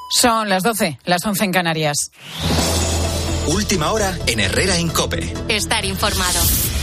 Son las 12, las 11 en Canarias. Última hora en Herrera en COPE. Estar informado.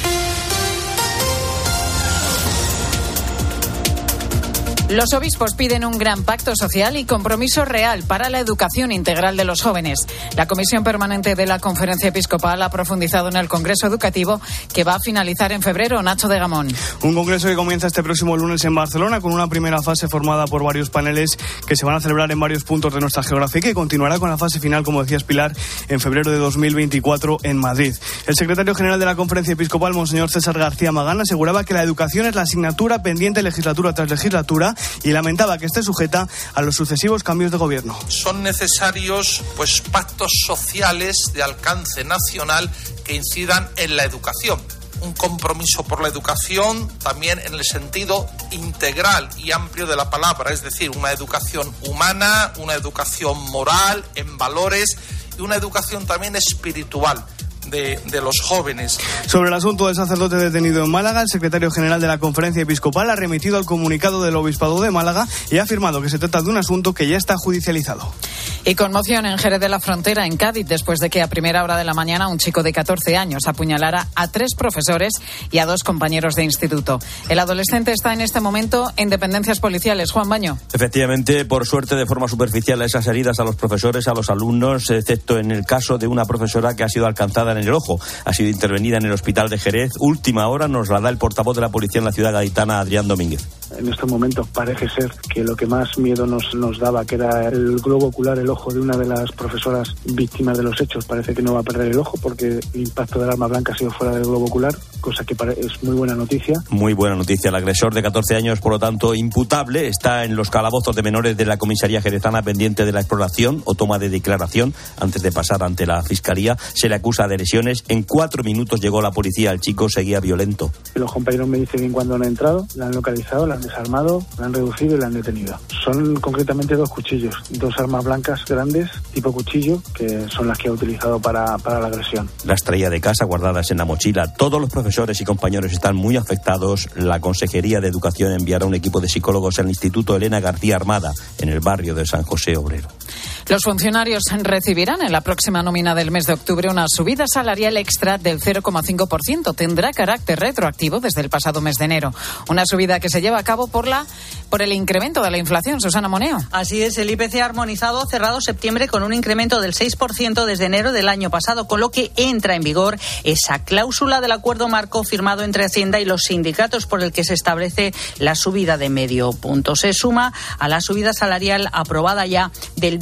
Los obispos piden un gran pacto social y compromiso real para la educación integral de los jóvenes. La Comisión Permanente de la Conferencia Episcopal ha profundizado en el Congreso Educativo que va a finalizar en febrero. Nacho de Gamón. Un congreso que comienza este próximo lunes en Barcelona con una primera fase formada por varios paneles que se van a celebrar en varios puntos de nuestra geografía y que continuará con la fase final, como decías Pilar, en febrero de 2024 en Madrid. El secretario general de la Conferencia Episcopal, Monseñor César García Magán, aseguraba que la educación es la asignatura pendiente legislatura tras legislatura y lamentaba que esté sujeta a los sucesivos cambios de gobierno. Son necesarios pactos sociales de alcance nacional que incidan en la educación. Un compromiso por la educación también en el sentido integral y amplio de la palabra, es decir, una educación humana, una educación moral, en valores y una educación también espiritual de los jóvenes. Sobre el asunto del sacerdote detenido en Málaga, el secretario general de la Conferencia Episcopal ha remitido al comunicado del Obispado de Málaga y ha afirmado que se trata de un asunto que ya está judicializado. Y conmoción en Jerez de la Frontera, en Cádiz, después de que a primera hora de la mañana un chico de 14 años apuñalara a 3 profesores y a 2 compañeros de instituto. El adolescente está en este momento en dependencias policiales. Juan Baño. Efectivamente, por suerte, de forma superficial, esas heridas a los profesores, a los alumnos, excepto en el caso de una profesora que ha sido alcanzada en el ojo. Ha sido intervenida en el hospital de Jerez. Última hora nos la da el portavoz de la policía en la ciudad gaditana, Adrián Domínguez. En estos momentos parece ser que lo que más miedo nos daba, que era el globo ocular, el ojo de una de las profesoras víctimas de los hechos. Parece que no va a perder el ojo porque el impacto del arma blanca ha sido fuera del globo ocular, cosa que es muy buena noticia. Muy buena noticia. El agresor de 14 años, por lo tanto, imputable, está en los calabozos de menores de la comisaría jerezana pendiente de la exploración o toma de declaración antes de pasar ante la fiscalía. Se le acusa de lesiones. En 4 minutos llegó la policía. El chico seguía violento. Los compañeros me dicen que cuando han entrado, la han localizado, la han desarmado, la han reducido y la han detenido. Son concretamente 2 cuchillos, 2 armas blancas grandes, tipo cuchillo, que son las que ha utilizado para la agresión. Las traía de casa guardadas en la mochila. Todos los profesores y compañeros están muy afectados. La Consejería de Educación enviará un equipo de psicólogos al Instituto Elena García Armada, en el barrio de San José Obrero. Los funcionarios recibirán en la próxima nómina del mes de octubre una subida salarial extra del 0,5%. Tendrá carácter retroactivo desde el pasado mes de enero. Una subida que se lleva a cabo por el incremento de la inflación. Susana Moneo. Así es, el IPC armonizado cerrado septiembre con un incremento del 6% desde enero del año pasado, con lo que entra en vigor esa cláusula del acuerdo marco firmado entre Hacienda y los sindicatos por el que se establece la subida de medio punto. Se suma a la subida salarial aprobada ya del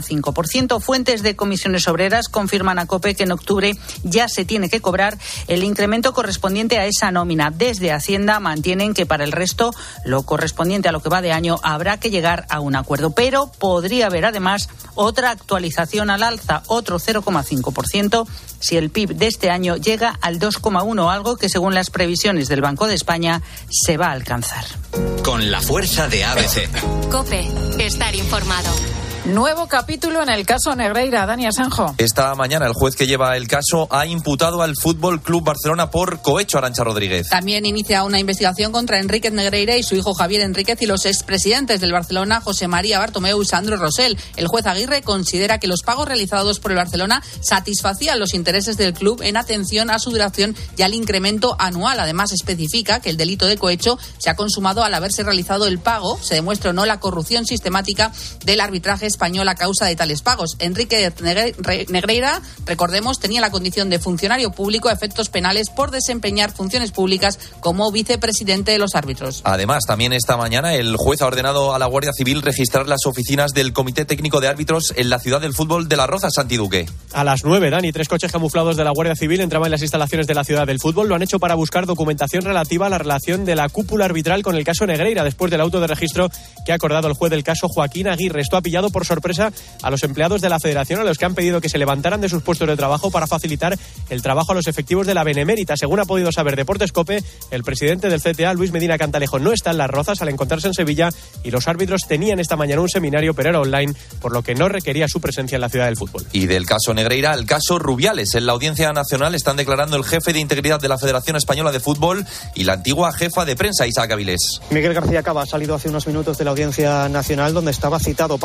2,5%. Fuentes de comisiones obreras confirman a COPE que en octubre ya se tiene que cobrar el incremento correspondiente a esa nómina. Desde Hacienda mantienen que para el resto, lo correspondiente a lo que va de año, habrá que llegar a un acuerdo. Pero podría haber además otra actualización al alza, otro 0,5%, si el PIB de este año llega al 2,1, algo que según las previsiones del Banco de España se va a alcanzar. Con la fuerza de ABC. COPE. Estar informado. Nuevo capítulo en el caso Negreira. Dani Asenjo. Esta mañana el juez que lleva el caso ha imputado al Fútbol Club Barcelona por cohecho. Arantxa Rodríguez. También inicia una investigación contra Enríquez Negreira y su hijo Javier Enríquez y los expresidentes del Barcelona, José María Bartomeu y Sandro Rosell. El juez Aguirre considera que los pagos realizados por el Barcelona satisfacían los intereses del club en atención a su duración y al incremento anual. Además, especifica que el delito de cohecho se ha consumado al haberse realizado el pago. Se demuestra o no la corrupción sistemática del arbitraje español a causa de tales pagos. Enrique Negreira, recordemos, tenía la condición de funcionario público a efectos penales por desempeñar funciones públicas como vicepresidente de los árbitros. Además, también esta mañana el juez ha ordenado a la Guardia Civil registrar las oficinas del Comité Técnico de Árbitros en la ciudad del fútbol de Las Rozas, Santi Duque. A las 9, Dani, 3 coches camuflados de la Guardia Civil entraban en las instalaciones de la ciudad del fútbol. Lo han hecho para buscar documentación relativa a la relación de la cúpula arbitral con el caso Negreira, después del auto de registro que ha acordado el juez del caso, Joaquín Aguirre. Esto ha pillado por sorpresa a los empleados de la Federación, a los que han pedido que se levantaran de sus puestos de trabajo para facilitar el trabajo a los efectivos de la Benemérita. Según ha podido saber Deportes COPE, el presidente del CTA, Luis Medina Cantalejo, no está en Las Rozas al encontrarse en Sevilla y los árbitros tenían esta mañana un seminario, pero era online, por lo que no requería su presencia en la ciudad del fútbol. Y del caso Negreira al caso Rubiales. En la Audiencia Nacional están declarando el jefe de integridad de la Federación Española de Fútbol y la antigua jefa de prensa, Isaac Avilés. Miguel García Cava ha salido hace unos minutos de la Audiencia Nacional, donde estaba citado para declarar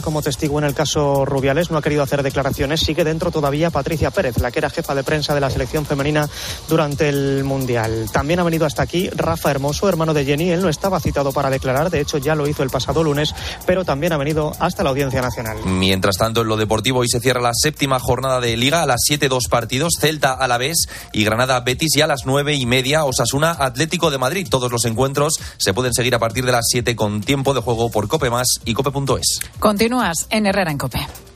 participar como testigo en el caso Rubiales, no ha querido hacer declaraciones. Sigue dentro todavía Patricia Pérez, la que era jefa de prensa de la selección femenina durante el Mundial. También ha venido hasta aquí Rafa Hermoso, hermano de Jenny. Él no estaba citado para declarar, de hecho ya lo hizo el pasado lunes, pero también ha venido hasta la Audiencia Nacional. Mientras tanto, en lo deportivo, hoy se cierra la 7ª jornada de Liga. A las 7, 2 partidos: Celta Alavés y Granada Betis, y a las 9:30 Osasuna Atlético de Madrid. Todos los encuentros se pueden seguir a partir de las 7 con tiempo de juego por Cope Más y Cope.es. Continúas en Herrera en Cope.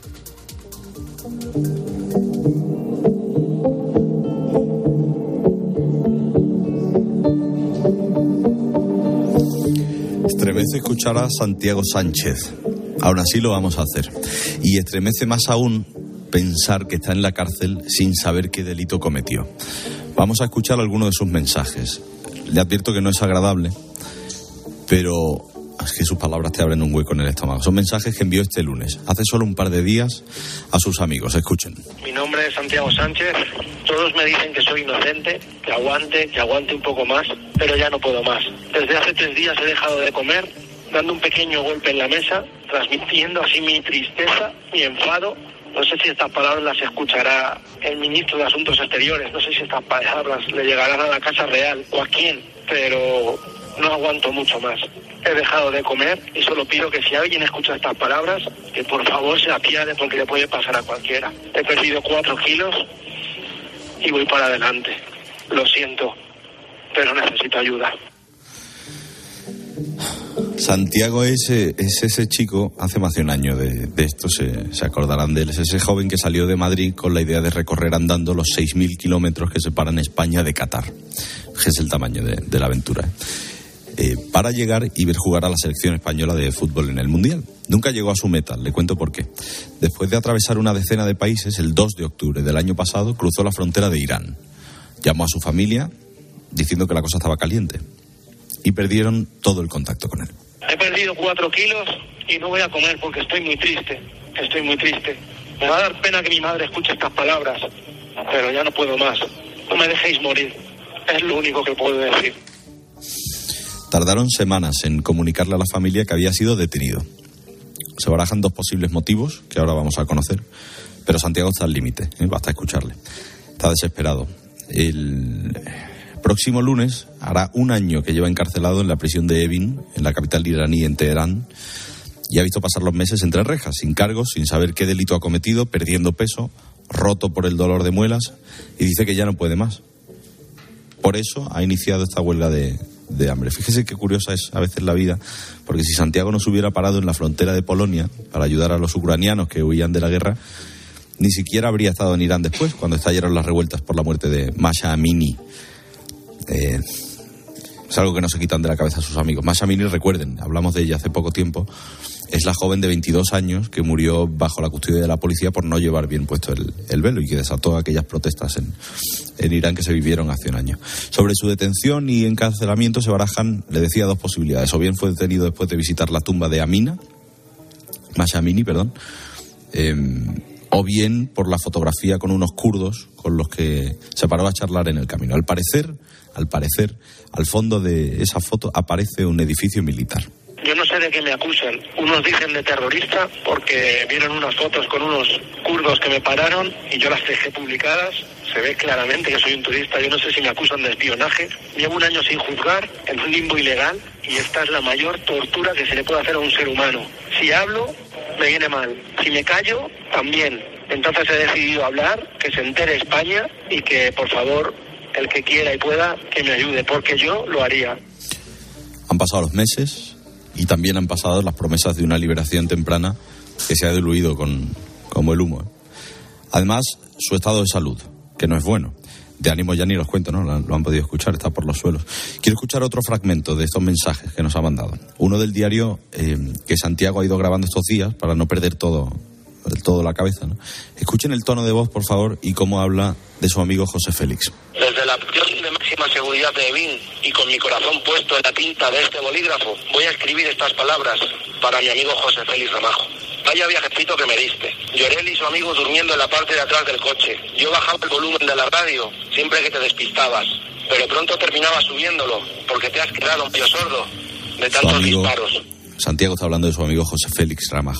Estremece escuchar a Santiago Sánchez. Aún así lo vamos a hacer. Y estremece más aún pensar que está en la cárcel sin saber qué delito cometió. Vamos a escuchar algunos de sus mensajes. Le advierto que no es agradable, pero es que sus palabras te abren un hueco en el estómago. Son mensajes que envió este lunes, hace solo un par de días, a sus amigos. Escuchen. Mi nombre es Santiago Sánchez. Todos me dicen que soy inocente, que aguante un poco más, pero ya no puedo más. Desde hace 3 días he dejado de comer, dando un pequeño golpe en la mesa, transmitiendo así mi tristeza, mi enfado. No sé si estas palabras las escuchará el ministro de Asuntos Exteriores, no sé si estas palabras le llegarán a la Casa Real o a quién, pero no aguanto mucho más. He dejado de comer y solo pido que si alguien escucha estas palabras, que por favor se apiade, porque le puede pasar a cualquiera. He perdido 4 kilos y voy para adelante. Lo siento, pero necesito ayuda. Santiago es ese chico, hace más de un año de esto, se acordarán de él, es ese joven que salió de Madrid con la idea de recorrer andando los 6.000 kilómetros que separan España de Qatar, que es el tamaño de la aventura, para llegar y ver jugar a la selección española de fútbol en el Mundial. Nunca llegó a su meta, le cuento por qué. Después de atravesar una decena de países, el 2 de octubre del año pasado cruzó la frontera de Irán. Llamó a su familia diciendo que la cosa estaba caliente y perdieron todo el contacto con él. He perdido 4 kilos y no voy a comer porque estoy muy triste. Me va a dar pena que mi madre escuche estas palabras, pero ya no puedo más. No me dejéis morir, es lo único que puedo decir. Tardaron semanas en comunicarle a la familia que había sido detenido. Se barajan 2 posibles motivos que ahora vamos a conocer, pero Santiago está al límite, basta escucharle. Está desesperado. El próximo lunes hará 1 año que lleva encarcelado en la prisión de Evin, en la capital iraní, en Teherán, y ha visto pasar los meses entre rejas, sin cargos, sin saber qué delito ha cometido, perdiendo peso, roto por el dolor de muelas, y dice que ya no puede más. Por eso ha iniciado esta huelga de hambre. Fíjese qué curiosa es a veces la vida, porque si Santiago no se hubiera parado en la frontera de Polonia para ayudar a los ucranianos que huían de la guerra, ni siquiera habría estado en Irán después, cuando estallaron las revueltas por la muerte de Masha Amini. Es algo que no se quitan de la cabeza a sus amigos. Masha Amini, recuerden, hablamos de ella hace poco tiempo, es la joven de 22 años que murió bajo la custodia de la policía por no llevar bien puesto el velo y que desató aquellas protestas en Irán que se vivieron hace 1 año. Sobre su detención y encarcelamiento se barajan, le decía, 2 posibilidades. O bien fue detenido después de visitar la tumba de Masha Amini, o bien por la fotografía con unos kurdos con los que se paró a charlar en el camino. Al parecer, al fondo de esa foto aparece un edificio militar. Yo no sé de qué me acusan. Unos dicen de terrorista porque vieron unas fotos con unos kurdos que me pararon y yo las dejé publicadas. Se ve claramente que soy un turista. Yo no sé si me acusan de espionaje. Llevo 1 año sin juzgar, en un limbo ilegal, y esta es la mayor tortura que se le puede hacer a un ser humano. Si hablo, me viene mal. Si me callo, también. Entonces he decidido hablar, que se entere España y que, por favor, el que quiera y pueda, que me ayude, porque yo lo haría. Han pasado los meses y también han pasado las promesas de una liberación temprana que se ha diluido como el humo. Además, su estado de salud, que no es bueno. De ánimo ya ni los cuento, ¿no? Lo han podido escuchar, está por los suelos. Quiero escuchar otro fragmento de estos mensajes que nos ha mandado. Uno del diario que Santiago ha ido grabando estos días para no perder todo la cabeza, ¿no? Escuchen el tono de voz, por favor, y cómo habla de su amigo José Félix. Desde la prisión de máxima seguridad de Evin y con mi corazón puesto en la tinta de este bolígrafo, voy a escribir estas palabras para mi amigo José Félix Ramajo. Vaya viajecito que me diste. Llorel y su amigo durmiendo en la parte de atrás del coche. Yo bajaba el volumen de la radio siempre que te despistabas, pero pronto terminaba subiéndolo porque te has quedado medio sordo de tantos disparos. Santiago está hablando de su amigo José Félix Ramajo.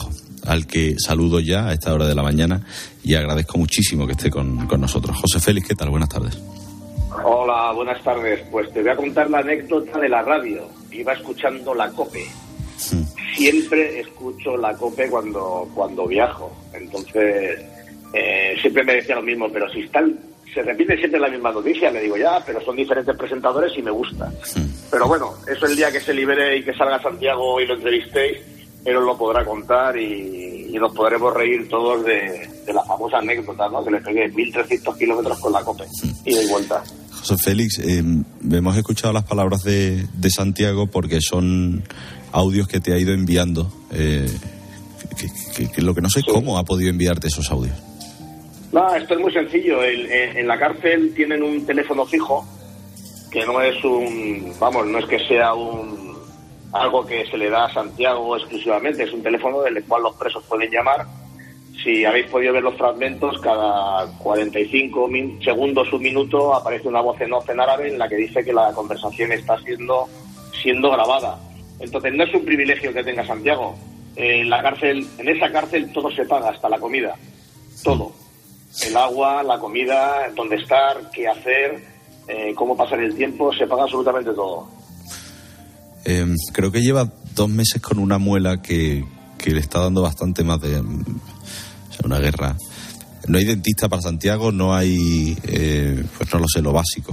al que saludo ya a esta hora de la mañana y agradezco muchísimo que esté con nosotros. José Félix, ¿qué tal? Buenas tardes. Hola, buenas tardes. Pues te voy a contar la anécdota de la radio. Iba escuchando la COPE. Siempre escucho la COPE cuando viajo. Entonces, siempre me decía lo mismo, pero si se repite siempre la misma noticia, le digo ya, pero son diferentes presentadores y me gusta. Pero bueno, eso el día que se libere y que salga Santiago y lo entrevistéis, él os lo podrá contar y nos podremos reír todos de la famosa anécdota, ¿no? Que le pegué 1.300 kilómetros con la COPE, ida y vuelta. José Félix, hemos escuchado las palabras de Santiago porque son audios que te ha ido enviando. Que lo que no sé es cómo ha podido enviarte esos audios. No, esto es muy sencillo. En la cárcel tienen un teléfono fijo que no es no es que sea algo que se le da a Santiago exclusivamente, es un teléfono del cual los presos pueden llamar. Si habéis podido ver los fragmentos, cada 45 segundos, un minuto, aparece una voz en off en árabe en la que dice que la conversación está siendo grabada. Entonces no es un privilegio que tenga Santiago. En esa cárcel todo se paga, hasta la comida. Todo. El agua, la comida, dónde estar, qué hacer, cómo pasar el tiempo, se paga absolutamente todo. Creo que lleva 2 meses con una muela que le está dando bastante más de una guerra. No hay dentista para Santiago, no hay, pues no lo sé, lo básico.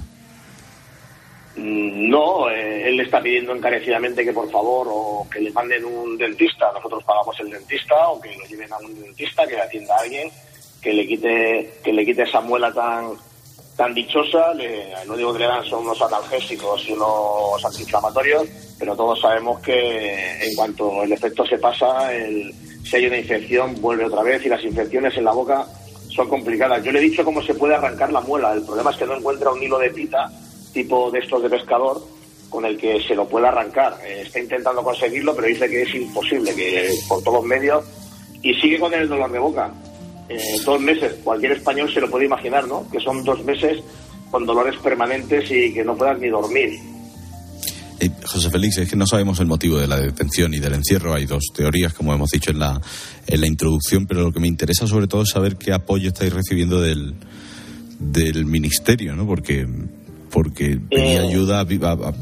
No, él le está pidiendo encarecidamente que por favor o que le manden un dentista, nosotros pagamos el dentista, o que lo lleven a un dentista, que le atienda a alguien, que le quite esa muela tan dichosa. No digo que le dan, son unos analgésicos y unos antiinflamatorios, pero todos sabemos que en cuanto el efecto se pasa, si hay una infección vuelve otra vez, y las infecciones en la boca son complicadas. Yo le he dicho cómo se puede arrancar la muela, el problema es que no encuentra un hilo de pita tipo de estos de pescador con el que se lo pueda arrancar. Está intentando conseguirlo, pero dice que es imposible, que por todos medios, y sigue con el dolor de boca. 2 meses, cualquier español se lo puede imaginar, ¿no? Que son 2 meses con dolores permanentes y que no puedas ni dormir. José Félix, es que no sabemos el motivo de la detención y del encierro. Hay 2 teorías, como hemos dicho en la introducción, pero lo que me interesa sobre todo es saber qué apoyo estáis recibiendo del ministerio, ¿no? Porque pedía ayuda a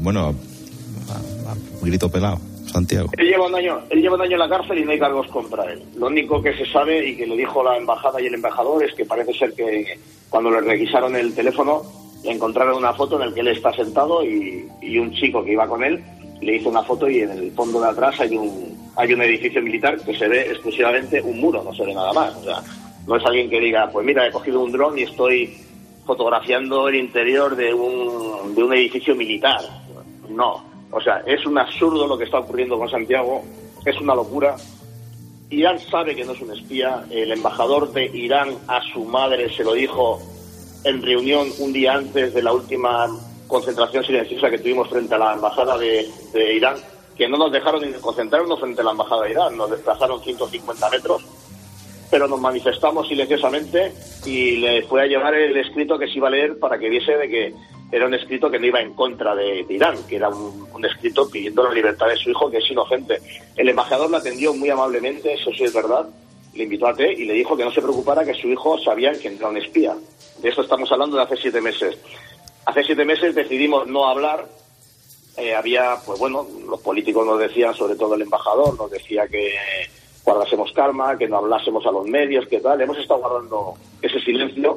grito pelado, Santiago. Él lleva un año en la cárcel y no hay cargos contra él. Lo único que se sabe y que le dijo la embajada y el embajador es que parece ser que cuando le requisaron el teléfono le encontraron una foto en la que él está sentado y un chico que iba con él le hizo una foto, y en el fondo de atrás hay un edificio militar que se ve exclusivamente un muro, no se ve nada más. O sea, no es alguien que diga, pues mira, he cogido un dron y estoy fotografiando el interior de un edificio militar. No, o sea, es un absurdo lo que está ocurriendo con Santiago, es una locura. Irán sabe que no es un espía. El embajador de Irán a su madre se lo dijo en reunión un día antes de la última concentración silenciosa que tuvimos frente a la embajada de Irán, que no nos dejaron ni concentrarnos frente a la embajada de Irán, nos desplazaron 150 metros, pero nos manifestamos silenciosamente y le fue a llevar el escrito que se iba a leer para que viese de que era un escrito que no iba en contra de Irán, que era un escrito pidiendo la libertad de su hijo, que es inocente. El embajador la atendió muy amablemente, eso sí es verdad, le invitó a té y le dijo que no se preocupara, que su hijo sabía que era un espía. De eso estamos hablando de hace 7 meses. Hace 7 meses decidimos no hablar. Había, pues bueno, los políticos nos decían, sobre todo el embajador, nos decía que guardásemos calma, que no hablásemos a los medios, que tal. Hemos estado guardando ese silencio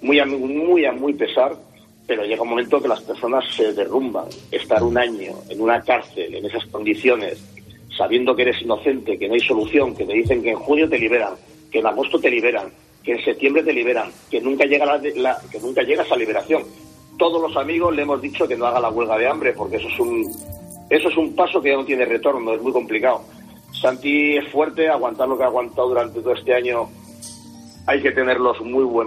muy pesar, pero llega un momento que las personas se derrumban. Estar 1 año en una cárcel, en esas condiciones, sabiendo que eres inocente, que no hay solución, que te dicen que en junio te liberan, que en agosto te liberan, que en septiembre te liberan, que nunca llega que nunca llega esa liberación. Todos los amigos le hemos dicho que no haga la huelga de hambre, porque eso es un paso que ya no tiene retorno, es muy complicado. Santi es fuerte, aguantar lo que ha aguantado durante todo este año, hay que tenerlos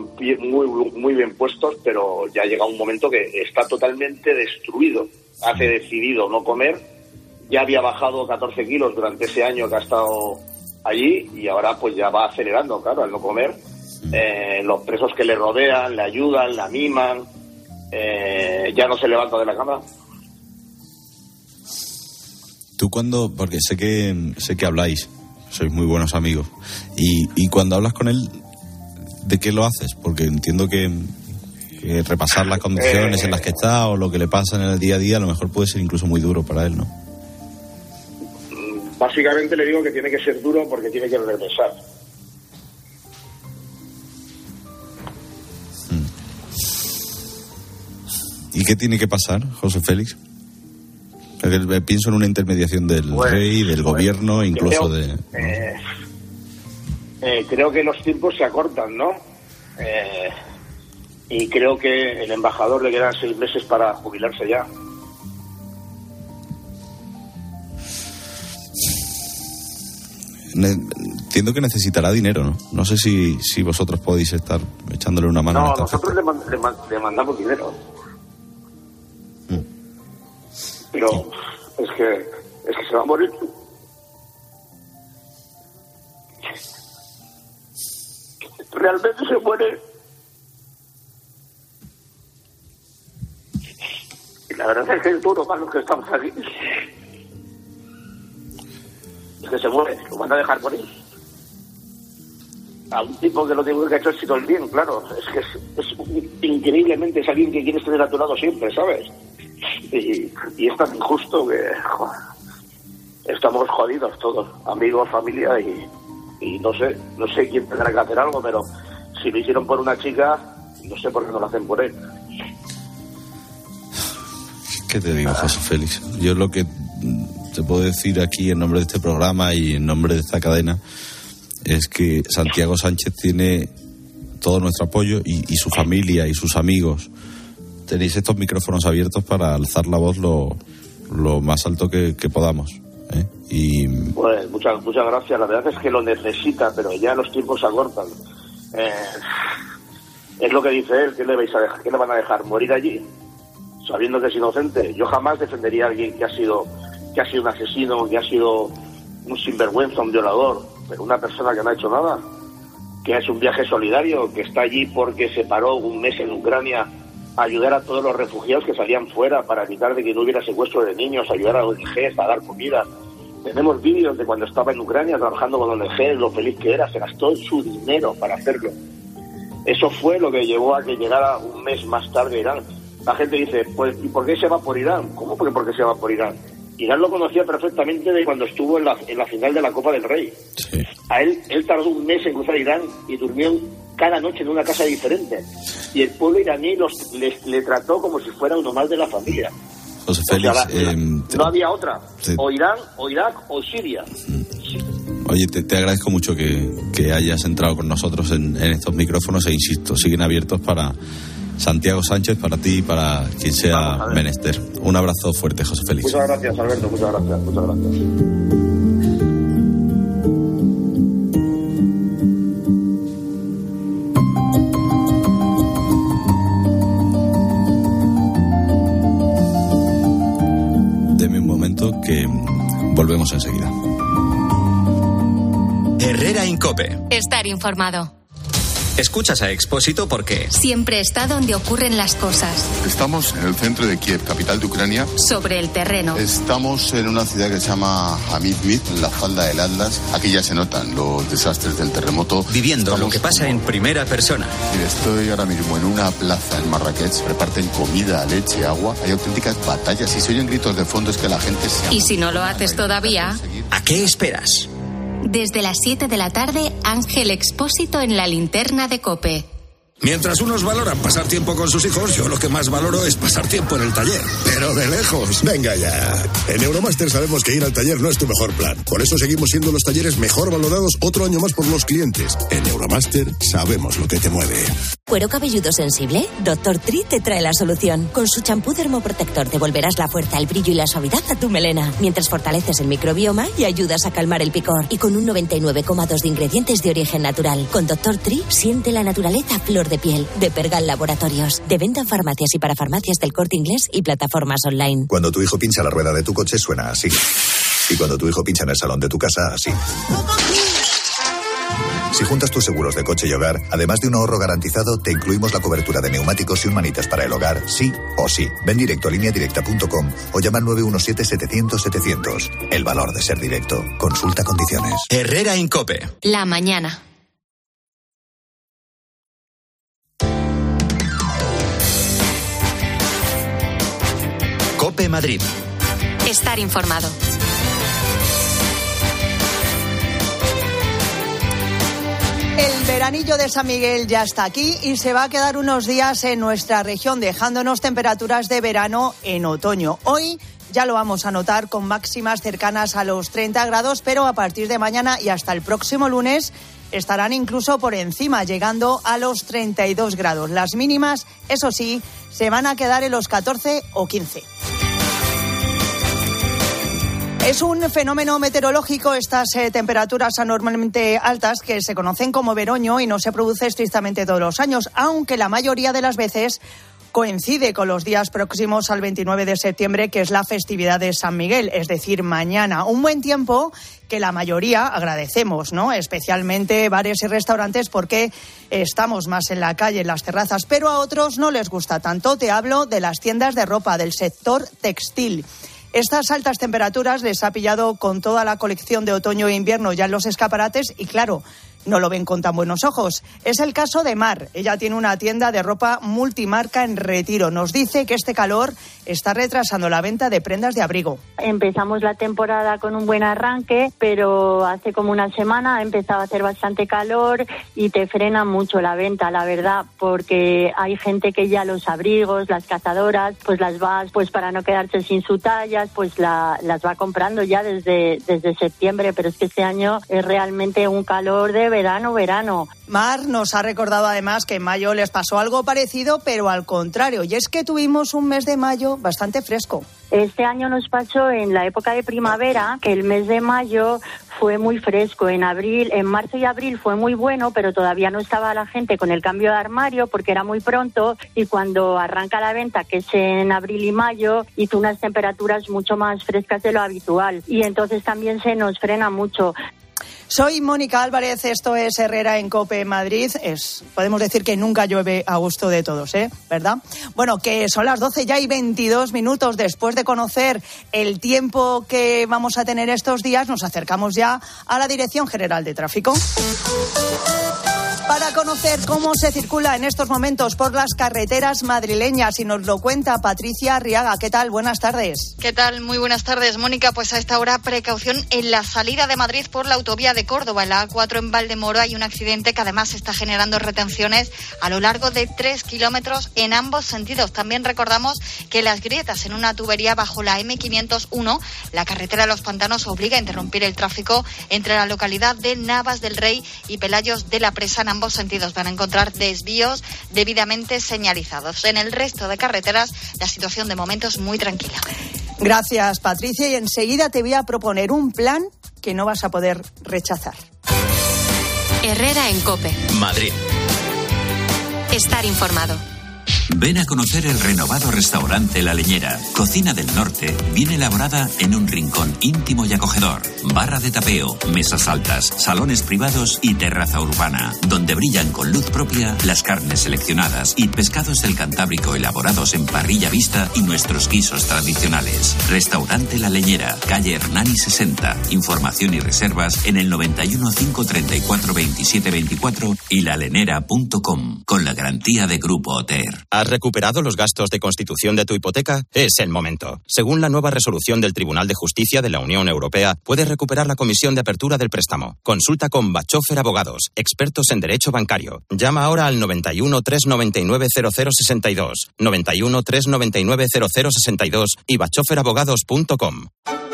muy bien puestos, pero ya llega un momento que está totalmente destruido. Hace decidido no comer, ya había bajado 14 kilos durante ese año que ha estado allí y ahora pues ya va acelerando, claro, al no comer. Los presos que le rodean, le ayudan, la miman, ya no se levanta de la cama. Tú porque sé que habláis sois muy buenos amigos. Y cuando hablas con él, ¿de qué lo haces? Porque entiendo que repasar las condiciones en las que está o lo que le pasa en el día a día a lo mejor puede ser incluso muy duro para él, ¿no? Básicamente le digo que tiene que ser duro porque tiene que regresar. ¿Y qué tiene que pasar, José Félix? Pienso en una intermediación del rey, del gobierno, incluso creo que los tiempos se acortan, ¿no? Y creo que el embajador le quedan 6 meses para jubilarse ya. Entiendo que necesitará dinero, ¿no? No sé si vosotros podéis estar echándole una mano. No, nosotros le mandamos dinero. Pero es que se va a morir. Realmente se muere. Y la verdad es que es duro para los que estamos aquí. Es que se muere, lo van a dejar morir. A un tipo que lo único que ha hecho es sido el bien, claro. Es que es increíblemente es alguien que quieres tener a tu lado siempre, ¿sabes? Y es tan injusto que estamos jodidos todos, amigos, familia, y no sé quién tendrá que hacer algo, pero si lo hicieron por una chica, no sé por qué no lo hacen por él. ¿Qué te digo, José Félix? Yo lo que te puedo decir aquí en nombre de este programa y en nombre de esta cadena es que Santiago Sánchez tiene todo nuestro apoyo y su familia y sus amigos. Tenéis estos micrófonos abiertos para alzar la voz lo más alto que podamos, ¿eh? Pues muchas gracias. La verdad es que lo necesita, pero ya los tiempos se acortan. Es lo que dice él. ¿Qué le van a dejar? ¿Morir allí? Sabiendo que es inocente. Yo jamás defendería a alguien que ha sido un asesino, que ha sido un sinvergüenza, un violador, pero una persona que no ha hecho nada, que es un viaje solidario, que está allí porque se paró un mes en Ucrania a ayudar a todos los refugiados que salían fuera para evitar de que no hubiera secuestro de niños, ayudar a ONGs, a dar comida. Tenemos vídeos de cuando estaba en Ucrania trabajando con ONGs, lo feliz que era, se gastó su dinero para hacerlo. Eso fue lo que llevó a que llegara un mes más tarde a Irán. La gente dice, pues, ¿y por qué se va por Irán? ¿Cómo por qué se va por Irán? Irán lo conocía perfectamente de cuando estuvo en la final de la Copa del Rey. Sí. A él tardó un mes en cruzar Irán y durmió cada noche en una casa diferente. Y el pueblo iraní le trató como si fuera uno más de la familia. José Félix, no había otra. Sí. O Irán, o Irak, o Siria. Oye, te agradezco mucho que hayas entrado con nosotros en estos micrófonos e insisto, siguen abiertos para Santiago Sánchez, para ti y para quien sea menester. Un abrazo fuerte, José Félix. Muchas gracias, Alberto, muchas gracias. Deme un momento que volvemos enseguida. Herrera en COPE. Estar informado. Escuchas a Expósito porque siempre está donde ocurren las cosas. Estamos en el centro de Kiev, capital de Ucrania. Sobre el terreno. Estamos en una ciudad que se llama Hamidmid, en la falda del Atlas. Aquí ya se notan los desastres del terremoto. Viviendo lo que pasa en primera persona. Mira, estoy ahora mismo en una plaza en Marrakech. Reparten comida, leche, agua. Hay auténticas batallas y se oyen gritos de fondo. Es que la gente se... Y si no lo haces todavía... ¿A qué esperas? Desde las 7 de la tarde, Ángel Expósito en la linterna de COPE. Mientras unos valoran pasar tiempo con sus hijos, yo lo que más valoro es pasar tiempo en el taller. Pero de lejos. Venga ya. En Euromaster sabemos que ir al taller no es tu mejor plan. Por eso seguimos siendo los talleres mejor valorados otro año más por los clientes. En Euromaster sabemos lo que te mueve. ¿Cuero cabelludo sensible? Dr. Tri te trae la solución. Con su champú dermoprotector devolverás la fuerza, el brillo y la suavidad a tu melena, mientras fortaleces el microbioma y ayudas a calmar el picor. Y con un 99,2 de ingredientes de origen natural. Con Dr. Tri siente la naturaleza a flor de piel. De Pergal Laboratorios. De venta en farmacias y para farmacias del Corte Inglés y plataformas online. Cuando tu hijo pincha la rueda de tu coche suena así. Y cuando tu hijo pincha en el salón de tu casa, así. Si Si juntas tus seguros de coche y hogar, además de un ahorro garantizado, te incluimos la cobertura de neumáticos y un manitas para el hogar, sí o sí. Ven directo a lineadirecta.com o llama al 917-700-700. El valor de ser directo. Consulta condiciones. Herrera en COPE. La mañana. COPE Madrid. Estar informado. El veranillo de San Miguel ya está aquí y se va a quedar unos días en nuestra región, dejándonos temperaturas de verano en otoño. Hoy ya lo vamos a notar con máximas cercanas a los 30 grados, pero a partir de mañana y hasta el próximo lunes estarán incluso por encima, llegando a los 32 grados. Las mínimas, eso sí, se van a quedar en los 14 o 15. Es un fenómeno meteorológico estas temperaturas anormalmente altas que se conocen como veroño y no se produce estrictamente todos los años, aunque la mayoría de las veces coincide con los días próximos al 29 de septiembre, que es la festividad de San Miguel, es decir, mañana. Un buen tiempo que la mayoría agradecemos, ¿no? Especialmente bares y restaurantes, porque estamos más en la calle, en las terrazas, pero a otros no les gusta tanto. Te hablo de las tiendas de ropa, del sector textil. Estas altas temperaturas les ha pillado con toda la colección de otoño e invierno ya en los escaparates y, claro, no lo ven con tan buenos ojos. Es el caso de Mar. Ella tiene una tienda de ropa multimarca en Retiro. Nos dice que este calor está retrasando la venta de prendas de abrigo. Empezamos la temporada con un buen arranque, pero hace como una semana ha empezado a hacer bastante calor y te frena mucho la venta, la verdad, porque hay gente que ya los abrigos, las cazadoras, pues las va, pues para no quedarse sin su talla, pues las va comprando ya desde septiembre, pero es que este año es realmente un calor de verano. Mar nos ha recordado además que en mayo les pasó algo parecido, pero al contrario, y es que tuvimos un mes de mayo bastante fresco. Este año nos pasó en la época de primavera, que el mes de mayo fue muy fresco. En marzo y abril fue muy bueno, pero todavía no estaba la gente con el cambio de armario porque era muy pronto, y cuando arranca la venta, que es en abril y mayo, hizo unas temperaturas mucho más frescas de lo habitual y entonces también se nos frena mucho. Soy Mónica Álvarez, esto es Herrera en COPE Madrid. Podemos decir que nunca llueve a gusto de todos, ¿verdad? Bueno, que son las 12 ya y 22 minutos. Después de conocer el tiempo que vamos a tener estos días, nos acercamos ya a la Dirección General de Tráfico para conocer cómo se circula en estos momentos por las carreteras madrileñas, y nos lo cuenta Patricia Arriaga. ¿Qué tal? Buenas tardes. ¿Qué tal? Muy buenas tardes, Mónica. Pues a esta hora, precaución en la salida de Madrid por la autovía de Córdoba. En la A4 en Valdemoro hay un accidente que además está generando retenciones a lo largo de 3 kilómetros en ambos sentidos. También recordamos que las grietas en una tubería bajo la M501, la carretera de los Pantanos, obliga a interrumpir el tráfico entre la localidad de Navas del Rey y Pelayos de la Presa. En ambos sentidos van a encontrar desvíos debidamente señalizados. En el resto de carreteras la situación de momento es muy tranquila. Gracias, Patricia, y enseguida te voy a proponer un plan que no vas a poder rechazar. Herrera en COPE. Madrid. Estar informado. Ven a conocer el renovado restaurante La Leñera. Cocina del norte, bien elaborada en un rincón íntimo y acogedor. Barra de tapeo, mesas altas, salones privados y terraza urbana, donde brillan con luz propia las carnes seleccionadas y pescados del Cantábrico elaborados en parrilla vista y nuestros guisos tradicionales. Restaurante La Leñera, calle Hernani 60. Información y reservas en el 91 534 27 24 y lalenera.com, con la garantía de Grupo Oter. ¿Has recuperado los gastos de constitución de tu hipoteca? Es el momento. Según la nueva resolución del Tribunal de Justicia de la Unión Europea, puedes recuperar la comisión de apertura del préstamo. Consulta con Bachofer Abogados, expertos en derecho bancario. Llama ahora al 91 399 0062, 91 399 0062 y bachoferabogados.com.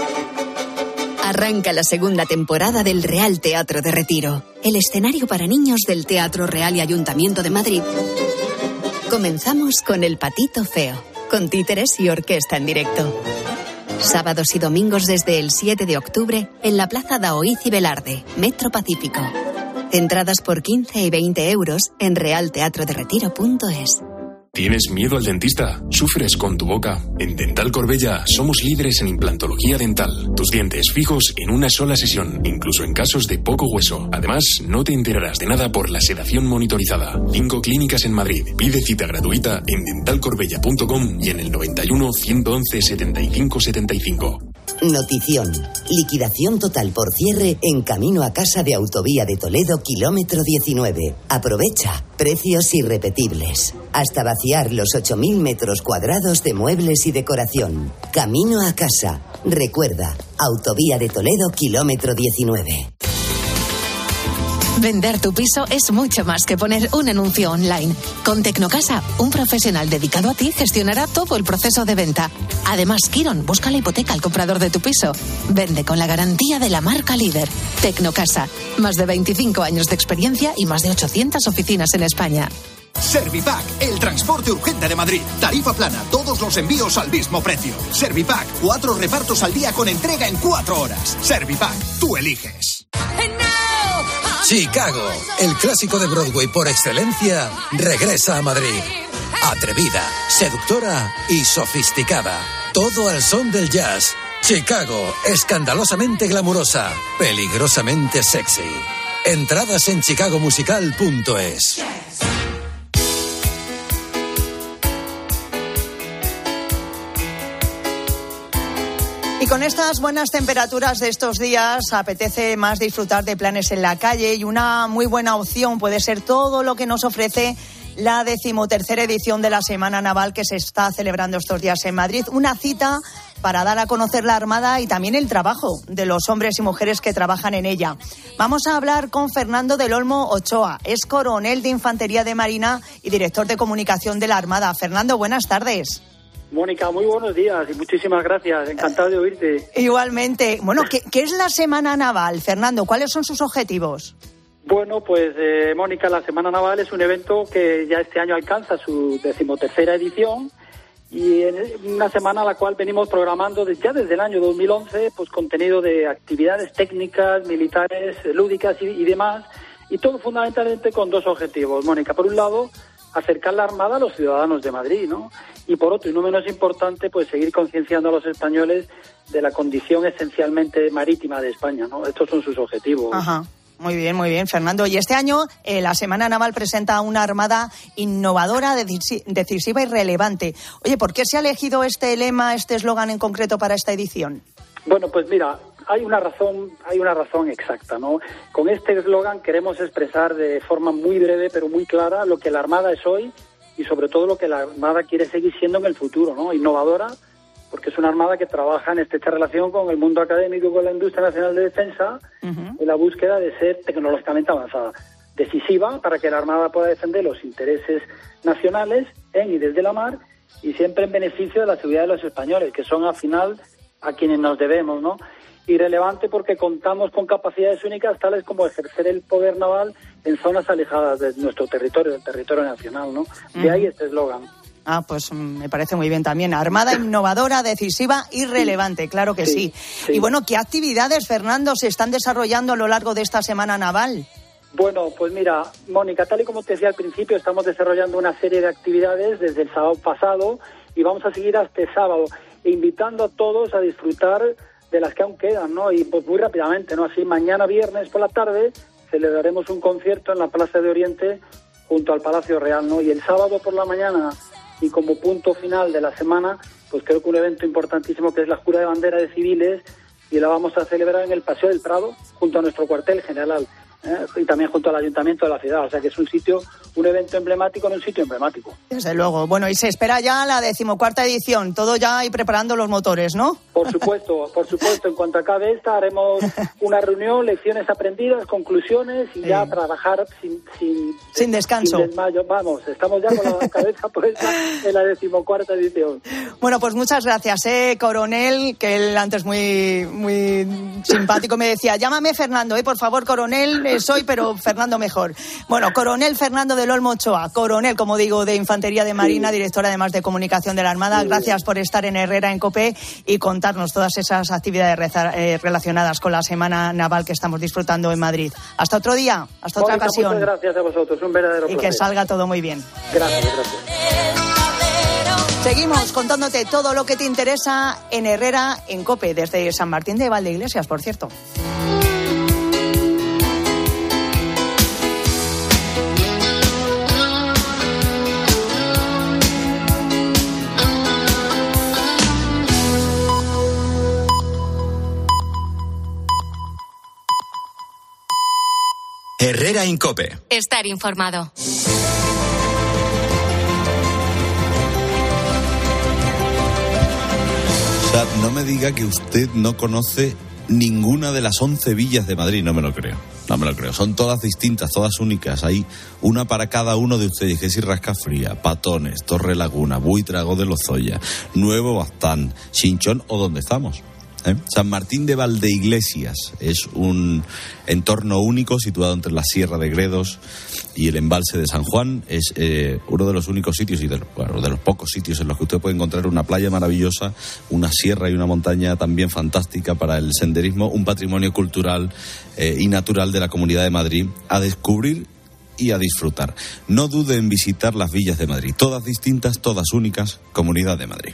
Arranca la segunda temporada del Real Teatro de Retiro, el escenario para niños del Teatro Real y Ayuntamiento de Madrid. Comenzamos con El Patito Feo, con títeres y orquesta en directo. Sábados y domingos desde el 7 de octubre en la Plaza Daoíz y Velarde, Metro Pacífico. Entradas por 15 y 20 euros en realteatroderetiro.es. ¿Tienes miedo al dentista? ¿Sufres con tu boca? En Dental Corbella somos líderes en implantología dental. Tus dientes fijos en una sola sesión, incluso en casos de poco hueso. Además, no te enterarás de nada por la sedación monitorizada. 5 clínicas en Madrid. Pide cita gratuita en dentalcorbella.com y en el 91 111 75 75. Notición. Liquidación total por cierre en camino a casa de Autovía de Toledo, kilómetro 19. Aprovecha. Precios irrepetibles. Hasta vaciar los 8.000 metros cuadrados de muebles y decoración. Camino a casa. Recuerda, Autovía de Toledo, kilómetro 19. Vender tu piso es mucho más que poner un anuncio online. Con Tecnocasa, un profesional dedicado a ti gestionará todo el proceso de venta. Además, Quirón busca la hipoteca al comprador de tu piso. Vende con la garantía de la marca líder. Tecnocasa, más de 25 años de experiencia y más de 800 oficinas en España. Servipack, el transporte urgente de Madrid. Tarifa plana, todos los envíos al mismo precio. Servipack, 4 repartos al día con entrega en 4 horas. Servipack, tú eliges. Chicago, el clásico de Broadway por excelencia, regresa a Madrid. Atrevida, seductora y sofisticada. Todo al son del jazz. Chicago, escandalosamente glamurosa, peligrosamente sexy. Entradas en chicagomusical.es. Y con estas buenas temperaturas de estos días apetece más disfrutar de planes en la calle y una muy buena opción puede ser todo lo que nos ofrece la 13ª edición de la Semana Naval que se está celebrando estos días en Madrid. Una cita para dar a conocer la Armada y también el trabajo de los hombres y mujeres que trabajan en ella. Vamos a hablar con Fernando del Olmo Ochoa. Es coronel de Infantería de Marina y director de comunicación de la Armada. Fernando, buenas tardes. Mónica, muy buenos días y muchísimas gracias. Encantado de oírte. Igualmente. Bueno, ¿qué es la Semana Naval, Fernando? ¿Cuáles son sus objetivos? Bueno, pues Mónica, la Semana Naval es un evento que ya este año alcanza su 13ª edición y en una semana a la cual venimos programando ya desde el año 2011 pues contenido de actividades técnicas, militares, lúdicas y demás, y todo fundamentalmente con 2 objetivos, Mónica. Por un lado, acercar la Armada a los ciudadanos de Madrid, ¿no? Y por otro, y no menos importante, pues seguir concienciando a los españoles de la condición esencialmente marítima de España, ¿no? Estos son sus objetivos. Ajá. Muy bien, Fernando. Y este año la Semana Naval presenta una Armada innovadora, decisiva y relevante. Oye, ¿por qué se ha elegido este lema, este eslogan en concreto para esta edición? Bueno, pues mira, hay una razón exacta, ¿no? Con este eslogan queremos expresar de forma muy breve pero muy clara lo que la Armada es hoy y sobre todo lo que la Armada quiere seguir siendo en el futuro, ¿no? Innovadora, porque es una Armada que trabaja en estrecha relación con el mundo académico y con la industria nacional de defensa en la búsqueda de ser tecnológicamente avanzada. Decisiva para que la Armada pueda defender los intereses nacionales en y desde la mar y siempre en beneficio de la seguridad de los españoles, que son al final a quienes nos debemos, ¿no? Y relevante porque contamos con capacidades únicas tales como ejercer el poder naval en zonas alejadas de nuestro territorio, del territorio nacional, ¿no? De ahí este eslogan. Ah, pues me parece muy bien también. Armada innovadora, decisiva y relevante, claro que sí. Y bueno, ¿qué actividades, Fernando, se están desarrollando a lo largo de esta Semana Naval? Bueno, pues mira, Mónica, tal y como te decía al principio, estamos desarrollando una serie de actividades desde el sábado pasado y vamos a seguir hasta el sábado, invitando a todos a disfrutar de las que aún quedan, ¿no? Y pues muy rápidamente, ¿no? Así, mañana viernes por la tarde celebraremos un concierto en la Plaza de Oriente junto al Palacio Real, ¿no? Y el sábado por la mañana y como punto final de la semana, pues creo que un evento importantísimo que es la jura de bandera de civiles y la vamos a celebrar en el Paseo del Prado junto a nuestro cuartel general. Y también junto al ayuntamiento de la ciudad, o sea que es un evento emblemático en un sitio emblemático. Desde luego. Bueno, y se espera ya la 14ª edición, todo ya y preparando los motores, ¿no? Por supuesto, en cuanto acabe esta haremos una reunión, lecciones aprendidas, conclusiones y ya trabajar sin descanso. Sin desmayo. Vamos, estamos ya con la cabeza puesta en la 14ª edición. Bueno, pues muchas gracias, coronel, que él antes muy simpático me decía, llámame Fernando, por favor, coronel, soy, pero Fernando mejor. Bueno, coronel Fernando del Olmo Ochoa, coronel, como digo, de Infantería de Marina, director además de comunicación de la Armada. Gracias por estar en Herrera en COPE y contarnos todas esas actividades relacionadas con la Semana Naval que estamos disfrutando en Madrid. Hasta otro día, hasta otra ocasión. Muchas gracias a vosotros, un verdadero placer. Y que salga todo muy bien. Gracias. Seguimos contándote todo lo que te interesa en Herrera en COPE, desde San Martín de Valdeiglesias, por cierto. Herrera en COPE. Estar informado. O sea, no me diga que usted no conoce ninguna de las 11 villas de Madrid, no me lo creo. No me lo creo. Son todas distintas, todas únicas. Hay una para cada uno de ustedes, que es Rascafría, Patones, Torre Laguna, Buitrago de Lozoya, Nuevo Bastán, Chinchón o donde estamos. San Martín de Valdeiglesias es un entorno único situado entre la Sierra de Gredos y el embalse de San Juan. Es uno de los únicos sitios y de los pocos sitios en los que usted puede encontrar una playa maravillosa, una sierra y una montaña también fantástica para el senderismo, un patrimonio cultural y natural de la Comunidad de Madrid a descubrir y a disfrutar. No dude en visitar las villas de Madrid, todas distintas, todas únicas, Comunidad de Madrid.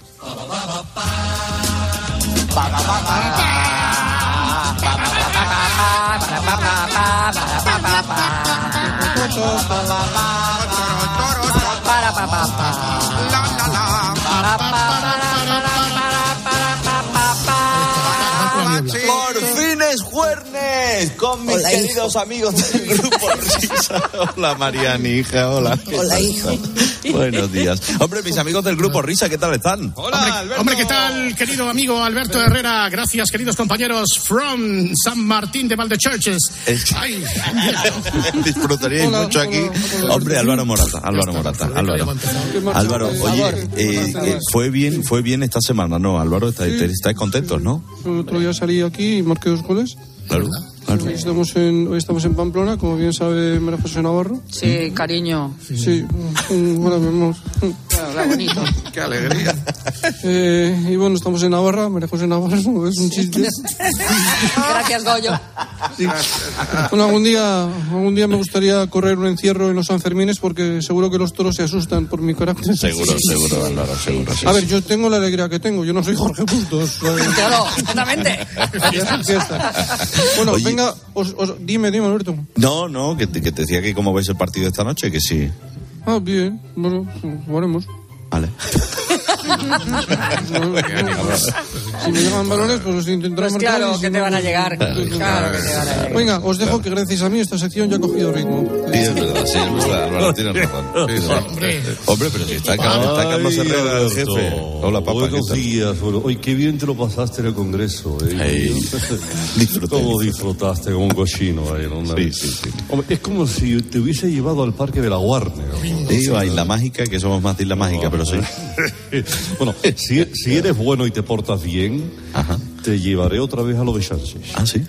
Por fin es jueves con mis queridos amigos del grupo Risa. Hola Mariani, hija, hola. Hola, hijo. Buenos días. Hombre, mis amigos del grupo Risa, ¿qué tal están? Hola, hombre, ¿qué tal, querido amigo Alberto Herrera? Gracias, queridos compañeros from San Martín de Valdechurches. Disfrutaríais mucho aquí. Hombre, Álvaro Morata. Álvaro, oye, fue bien esta semana, ¿no? Álvaro, estáis contentos, ¿no? El otro día salí aquí y marqué 2 goles. Claro. Hoy estamos en Pamplona, como bien sabe María José Navarro. Sí, cariño. Sí, bueno, vemos. Claro, bonito. Qué alegría. Y bueno, estamos en Navarra, María José Navarro, es un chiste. Gracias, Goyo. Sí. Bueno, algún día me gustaría correr un encierro en los Sanfermines porque seguro que los toros se asustan por mi carácter. Seguro, Álvaro, seguro. A ver, yo tengo la alegría que tengo, yo no soy Jorge Bustos. Claro, exactamente. Bueno, oye, venga, dime, Alberto. No, que te decía que cómo veis el partido esta noche, que sí. Ah, bien, bueno, jugaremos. Vale. Si me llegan balones, pues los intentaré pues marcar. Claro, que te van a llegar. Claro que te van a llegar. Venga, os dejo que gracias a mí esta sección ya ha cogido ritmo. Sí, es verdad, Álvaro, tienes razón. Hombre, pero si está Carlos Herrera, el jefe. Hola, papá. Buenos días. Hoy qué bien te lo pasaste en el Congreso. ¿Cómo disfrutaste como un cochino? Sí. Hombre, es como si te hubiese llevado al parque de la Warner. A Isla Mágica, que somos más de Isla Mágica, pero sí. Bueno, si eres bueno y te portas bien, te llevaré otra vez a lo de Sánchez. ¿Ah, sí?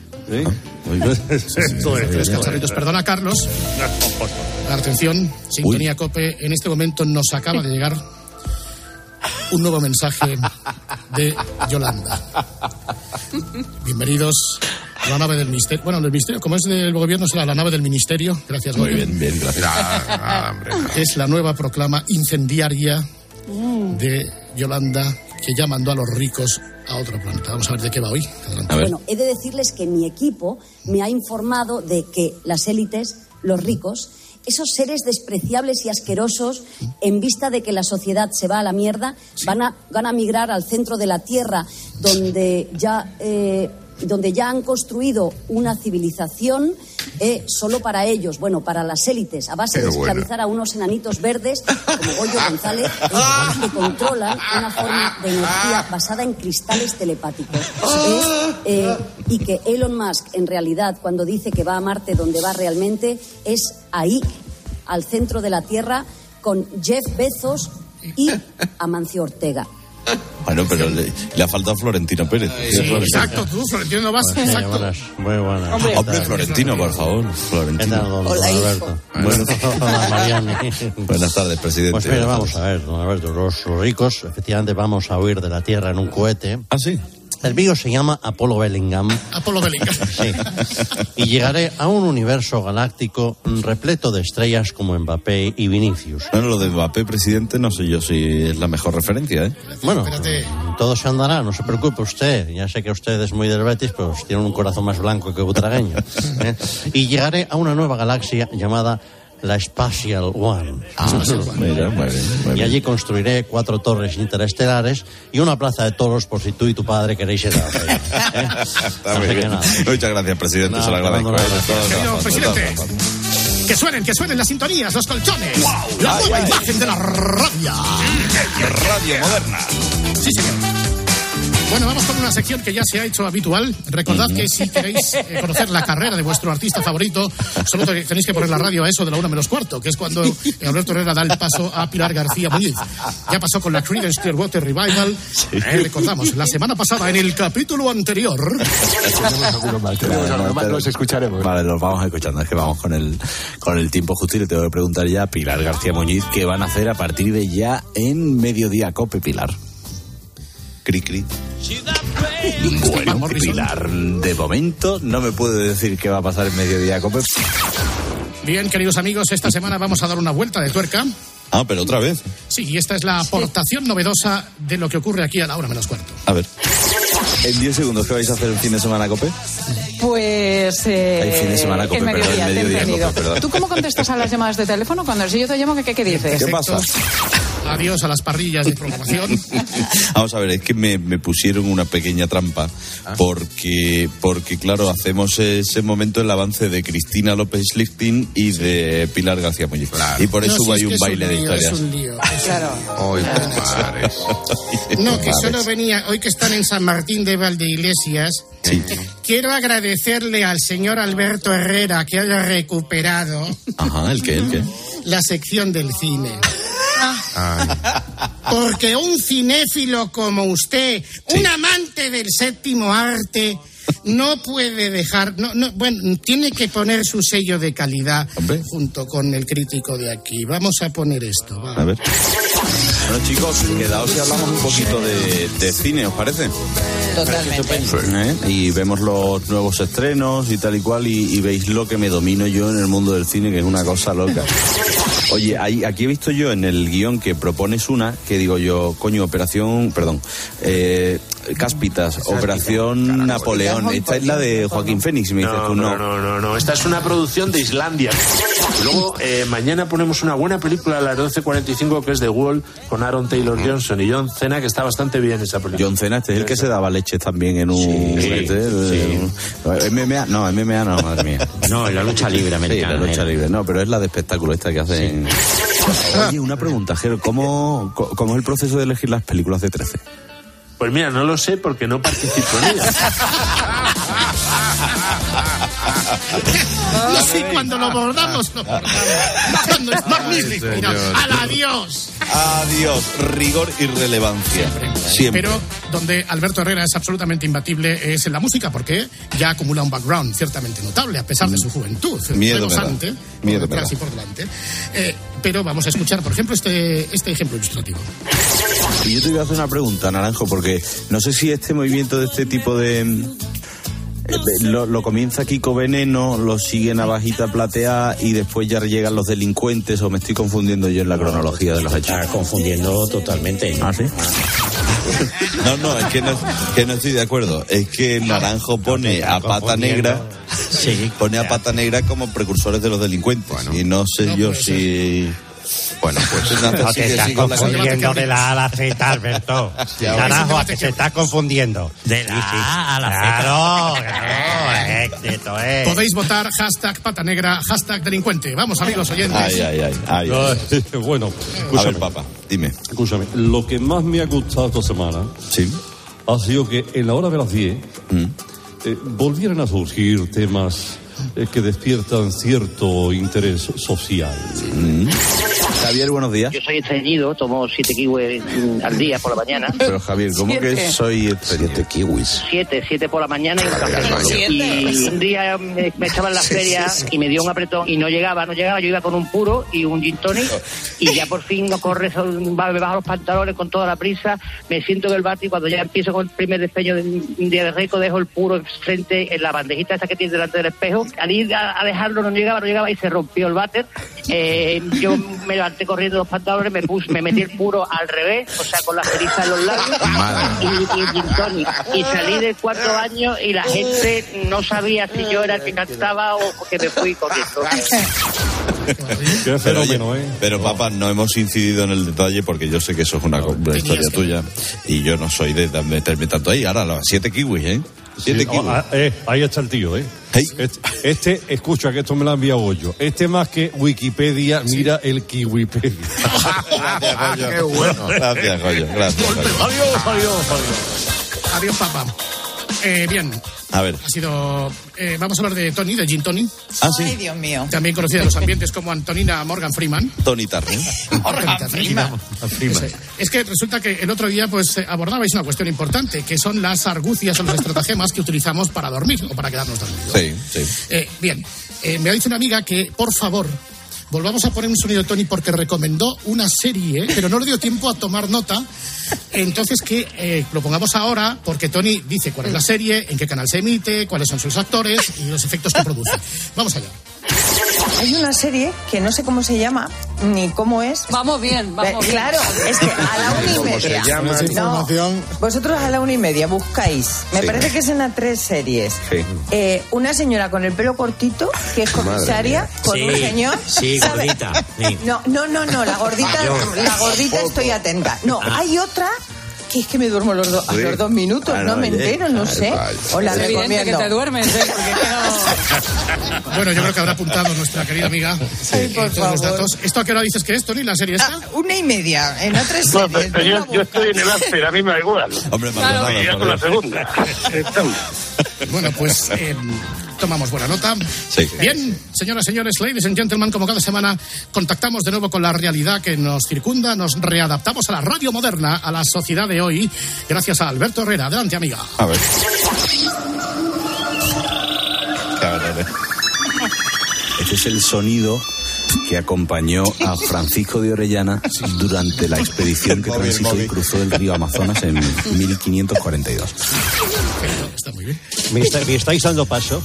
Tres cacharritos. Perdona, Carlos. Atención, sintonía COPE. En este momento nos acaba de llegar un nuevo mensaje de Yolanda. Bienvenidos a la nave del ministerio. Bueno, el ministerio, como es del gobierno, será la nave del ministerio. Gracias, muy bien, gracias. Es la nueva proclama incendiaria de Yolanda, que ya mandó a los ricos a otro planeta. Vamos a ver de qué va hoy. Bueno, he de decirles que mi equipo me ha informado de que las élites, los ricos, esos seres despreciables y asquerosos, en vista de que la sociedad se va a la mierda, van a migrar al centro de la Tierra, donde ya han construido una civilización solo para ellos, bueno, para las élites, a base de esclavizar a unos enanitos verdes como Goyo González, que controlan una forma de energía basada en cristales telepáticos. Y que Elon Musk, en realidad, cuando dice que va a Marte, donde va realmente, es ahí, al centro de la Tierra, con Jeff Bezos y Amancio Ortega. Bueno, pero le ha faltado Florentino Pérez. Sí, exacto, tú, Florentino no vas. Exacto. Muy buenas. Hombre, Florentino, por favor. Florentino. Hola, hijo. Hola, Mariani. Buenas tardes, presidente. Pues mira, vamos a ver, don Alberto, los ricos, efectivamente, vamos a huir de la Tierra en un cohete. ¿Ah, sí? El mío se llama Apolo Bellingham. Apolo Bellingham. Sí. Y llegaré a un universo galáctico repleto de estrellas como Mbappé y Vinicius. Bueno, lo de Mbappé, presidente, no sé yo si es la mejor referencia, ¿eh? Bueno, todo se andará, no se preocupe usted. Ya sé que usted es muy del Betis, pero tiene un corazón más blanco que butragueño. Y llegaré a una nueva galaxia llamada la Spatial One. Mira, muy bien. Y allí construiré 4 torres interestelares y una plaza de toros por si tú y tu padre queréis ir a la Está muy bien. Muchas gracias, presidente. Se lo agradezco. Señor presidente, que suenen las sintonías, los colchones. Wow, la nueva imagen de la radio. Radio moderna. Sí, señor. Bueno, vamos con una sección que ya se ha hecho habitual. Recordad que si queréis conocer la carrera de vuestro artista favorito, solo tenéis que poner la radio a eso de la 1:15, que es cuando Alberto Herrera da el paso a Pilar García Muñiz. Ya pasó con la Creedence Clearwater Revival. Recordamos, la semana pasada, en el capítulo anterior. Los escucharemos. Vale, los vamos escuchando. Es que vamos con el tiempo justo y le tengo que preguntar ya a Pilar García Muñiz qué van a hacer a partir de ya en Mediodía Cope, Pilar. Cri. Bueno, Pilar, de momento no me puede decir qué va a pasar en Mediodía Cope. Bien, queridos amigos, esta semana vamos a dar una vuelta de tuerca. Ah, pero otra vez. Sí, y esta es la aportación novedosa de lo que ocurre aquí a la 1:15. A ver, en 10 segundos, ¿qué vais a hacer el fin de semana, Cope? Pues... el fin de semana, Cope, el mediodía, Cope, perdón. ¿Tú cómo contestas a las llamadas de teléfono? Cuando si yo te llamo, ¿qué dices? ¿Qué pasa? Adiós a las parrillas de programación. Vamos a ver, es que me pusieron una pequeña trampa porque claro, hacemos ese momento el avance de Cristina López Lichting y de Pilar García Muñiz. Claro. Y por eso hay un baile de historias. Es un lío. Claro. No, que solo venía, hoy que están en San Martín de Valdeiglesias, sí. Quiero agradecerle al señor Alberto Herrera que haya recuperado. Ajá, ¿el qué? La sección del cine. Porque un cinéfilo como usted, sí, un amante del séptimo arte, no puede dejar, bueno, tiene que poner su sello de calidad. ¿Hombre? Junto con el crítico de aquí. Vamos a poner esto. Va. A ver. Bueno, chicos, quedaos y hablamos un poquito de cine, ¿os parece? Totalmente. Y vemos los nuevos estrenos y tal y cual, y veis lo que me domino yo en el mundo del cine, que es una cosa loca. Oye, aquí he visto yo en el guión que propones una, que digo yo, Cáspitas, Operación Napoleón. Esta es la de Joaquín Fénix, me dices tú, no. Esta es una producción de Islandia. Luego, mañana ponemos una buena película a las 12:45, que es The Wall, con Aaron Taylor Johnson y John Cena, que está bastante bien esa película. John Cena, este es el que se daba leches también en un... MMA no, madre mía. No, en la lucha libre americana. Sí, la lucha libre, no, pero es la de espectáculo esta que hacen... Sí. Oye, una pregunta, Jero, ¿cómo es el proceso de elegir las películas de 13? Pues mira, no lo sé porque no participo en ellas. Y así cuando lo bordamos. Cuando es magnífico. Adiós. Adiós. Rigor y relevancia. Siempre. Pero donde Alberto Herrera es absolutamente imbatible es en la música, porque ya acumula un background ciertamente notable, a pesar de su juventud. Miedo me da. Y por delante. Pero vamos a escuchar, por ejemplo, este ejemplo ilustrativo. Y yo te voy a hacer una pregunta, Naranjo, porque no sé si este movimiento de este tipo de... Lo comienza Kiko Veneno, lo sigue Navajita Plateada y después ya llegan los delincuentes, o me estoy confundiendo yo en la cronología de los hechos. Está confundiendo totalmente. ¿Ah, sí? No, es que no estoy de acuerdo. Es que Naranjo pone a Pata Negra, pone a Pata Negra como precursores de los delincuentes. Bueno, y no sé yo si... Bueno, pues no te estás confundiendo de la A a la Z, Alberto. Carajo, que se está confundiendo. De la A a la Z. Claro, éxito, Podéis votar #patanegra, #delincuente. Vamos, amigos oyentes. Ay. Bueno, a ver, papá, dime. Escúchame, lo que más me ha gustado esta semana ha sido que en la hora de las 10 volvieran a surgir temas que despiertan cierto interés social. Javier, buenos días. Yo soy estreñido, tomo 7 kiwis al día por la mañana. Pero Javier, ¿cómo que soy 7 kiwis? 7 por la mañana y un café. Y un día me echaba en la feria y me dio un apretón y no llegaba. Yo iba con un puro y un gin tonic y ya por fin me bajo los pantalones con toda la prisa, me siento en el váter y cuando ya empiezo con el primer despeño de un día de rico dejo el puro frente en la bandejita esa que tiene delante del espejo. Al ir a dejarlo no llegaba y se rompió el váter. Yo me levanté corriendo los pantalones, me metí el puro al revés, o sea, con la ceriza en los labios y gin tonic. Y salí del cuarto baño y la gente no sabía si yo era el que cantaba o que me fui corriendo. Qué fenómeno, Pero papá, no hemos incidido en el detalle porque yo sé que eso es una historia tuya y yo no soy de meterme tanto ahí. Ahora, los 7 kiwis, 7 kiwis. Ahí está el tío, Este, escucha que esto me lo ha enviado yo. Más que Wikipedia, mira el Kiwipedia. Gracias, Goyo. Qué bueno. Gracias, Goyo. Gracias, Goyo. Adiós, papá. Bien. A ver. Ha sido... vamos a hablar de Tony, de Gin Tony. Ah, sí. Ay, Dios mío. También conocida en los ambientes como Antonina Morgan Freeman. Tony Turner. Morgan Freeman. Es que resulta que el otro día pues abordabais una cuestión importante, que son las argucias o los estratagemas que utilizamos para dormir o para quedarnos dormidos. Sí. Bien. Me ha dicho una amiga que, por favor, volvamos a poner un sonido de Tony porque recomendó una serie, pero no le dio tiempo a tomar nota. Entonces que lo pongamos ahora porque Tony dice cuál es la serie, en qué canal se emite, cuáles son sus actores y los efectos que produce. Vamos allá. Hay una serie que no sé cómo se llama ni cómo es. Vamos bien. Claro, es que a la 1:30. No, vosotros a la 1:30 buscáis. Me parece que es en las 3 series. Sí. Una señora con el pelo cortito que es comisaria con un señor. Sí, ¿sabe? gordita. Sí. No, la gordita estoy atenta. No, hay otra que es que me duermo los 2 minutos, no me entero, no sé. Os la recomiendo. Que te duermes, Bueno, yo creo que habrá apuntado nuestra querida amiga todos los datos. ¿Esto a qué hora dices que es, Tony, la serie esta? 1:30, en otra serie. Yo estoy en el after, a mí me da igual. Hombre, ya con la segunda. Bueno, pues tomamos buena nota. Sí. Bien, señoras, señores, ladies and gentlemen, como cada semana contactamos de nuevo con la realidad que nos circunda, nos readaptamos a la radio moderna, a la sociedad de hoy, gracias a Alberto Herrera. Adelante, amiga. A ver. Este es el sonido que acompañó a Francisco de Orellana durante la expedición que transitó y cruzó el río Amazonas en 1542. Está muy bien. ¿Me estáis dando paso?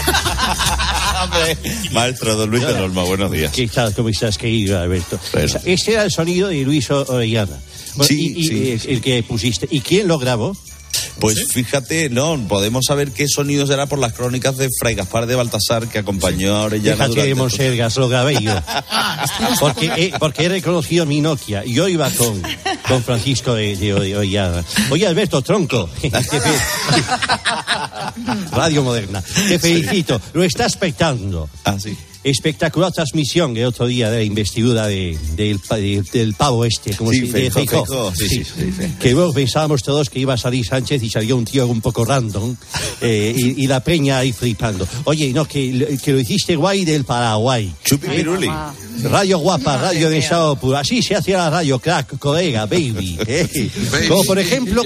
Maestro don Luis de Norma, buenos días. ¿Qué tal? ¿Cómo estás, querido Alberto? Este era el sonido de Luis Orellana. Sí. El que pusiste. ¿Y quién lo grabó? Pues fíjate, podemos saber qué sonido será por las crónicas de Fray Gaspar de Baltasar que acompañó a Orellana. Déjate de Monsergas, lo grabé yo. Porque he reconocido mi Nokia. Yo iba con Francisco de Orellana. Oye, Alberto, tronco. Radio Moderna. Te felicito. Lo estás espectando. Ah, sí. Espectacular transmisión el otro día de la investidura del pavo este, como sí, de Feijóo. Sí. Que luego pensábamos todos que iba a salir Sánchez y salió un tío un poco random y la peña ahí flipando. Oye, no, que lo hiciste guay del Paraguay. Chupipiruli. Radio guapa, radio de Sao Puro. Así se hacía la radio, crack, colega, baby. Como por ejemplo,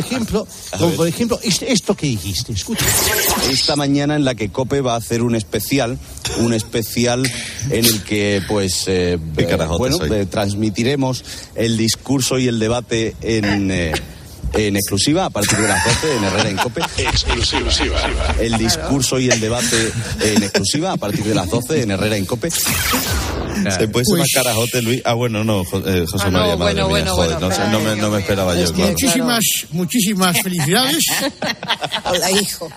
esto que dijiste, escucha. Esta mañana en la que COPE va a hacer un especial en el que transmitiremos el discurso y el debate en exclusiva a partir de las 12 en Herrera en COPE. Exclusiva. El discurso y el debate en exclusiva a partir de las 12 en Herrera en COPE. ¿Se puede ser más carajote, Luis? José María, madre mía, joder, no me esperaba yo. Claro. Muchísimas felicidades. Hola, hijo.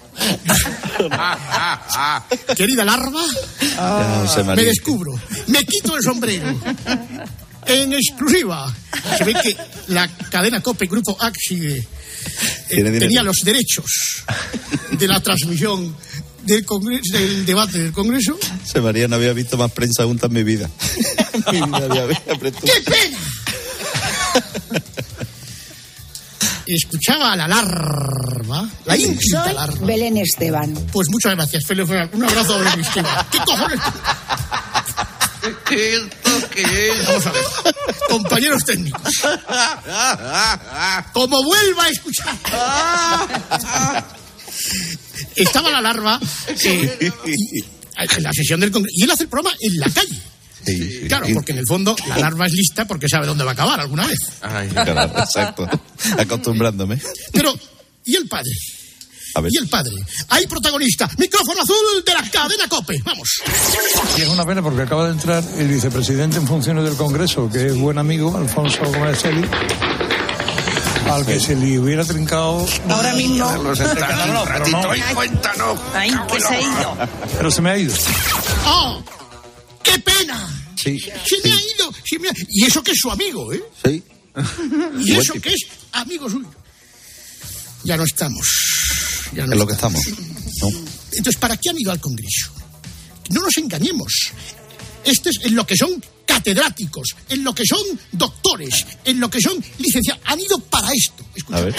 Querida larva, me descubro, me quito el sombrero. En exclusiva, se ve que la cadena COPE, Grupo Axide, tenía los derechos de la transmisión del debate del Congreso. José María, no había visto más prensa junta en mi vida. ¡Qué pena! escuchaba la larva, la ínclita larva. Belén Esteban. Pues muchas gracias, Félix. Un abrazo, Belén Esteban. ¿Qué cojones? ¿Qué es? Vamos a ver. Compañeros técnicos. Como vuelva a escuchar. Estaba la larva en la sesión del Congreso. Y él hace el programa en la calle. Sí. Claro, porque en el fondo la larva es lista porque sabe dónde va a acabar alguna vez. Ay, claro, exacto. Acostumbrándome. Pero, ¿y el padre? A ver. ¿Y el padre? Hay protagonista. Micrófono azul de la cadena COPE. Vamos. Y es una pena porque acaba de entrar el vicepresidente en funciones del Congreso, que es buen amigo, Alfonso Gómez Eli, al que se le hubiera trincado... Ahora mismo. Cuéntanos. Ay, que se ha ido. Pero se me ha ido. ¡Oh! ¡Qué pena! Sí. Se me ha ido. Y eso que es su amigo, ¿eh? Sí. Y eso que es amigo suyo. Ya no estamos. Ya no en lo que estamos. No. Entonces, ¿para qué han ido al Congreso? No nos engañemos. Este es en lo que son catedráticos, en lo que son doctores, en lo que son licenciados. Han ido para esto. Escucha. A ver.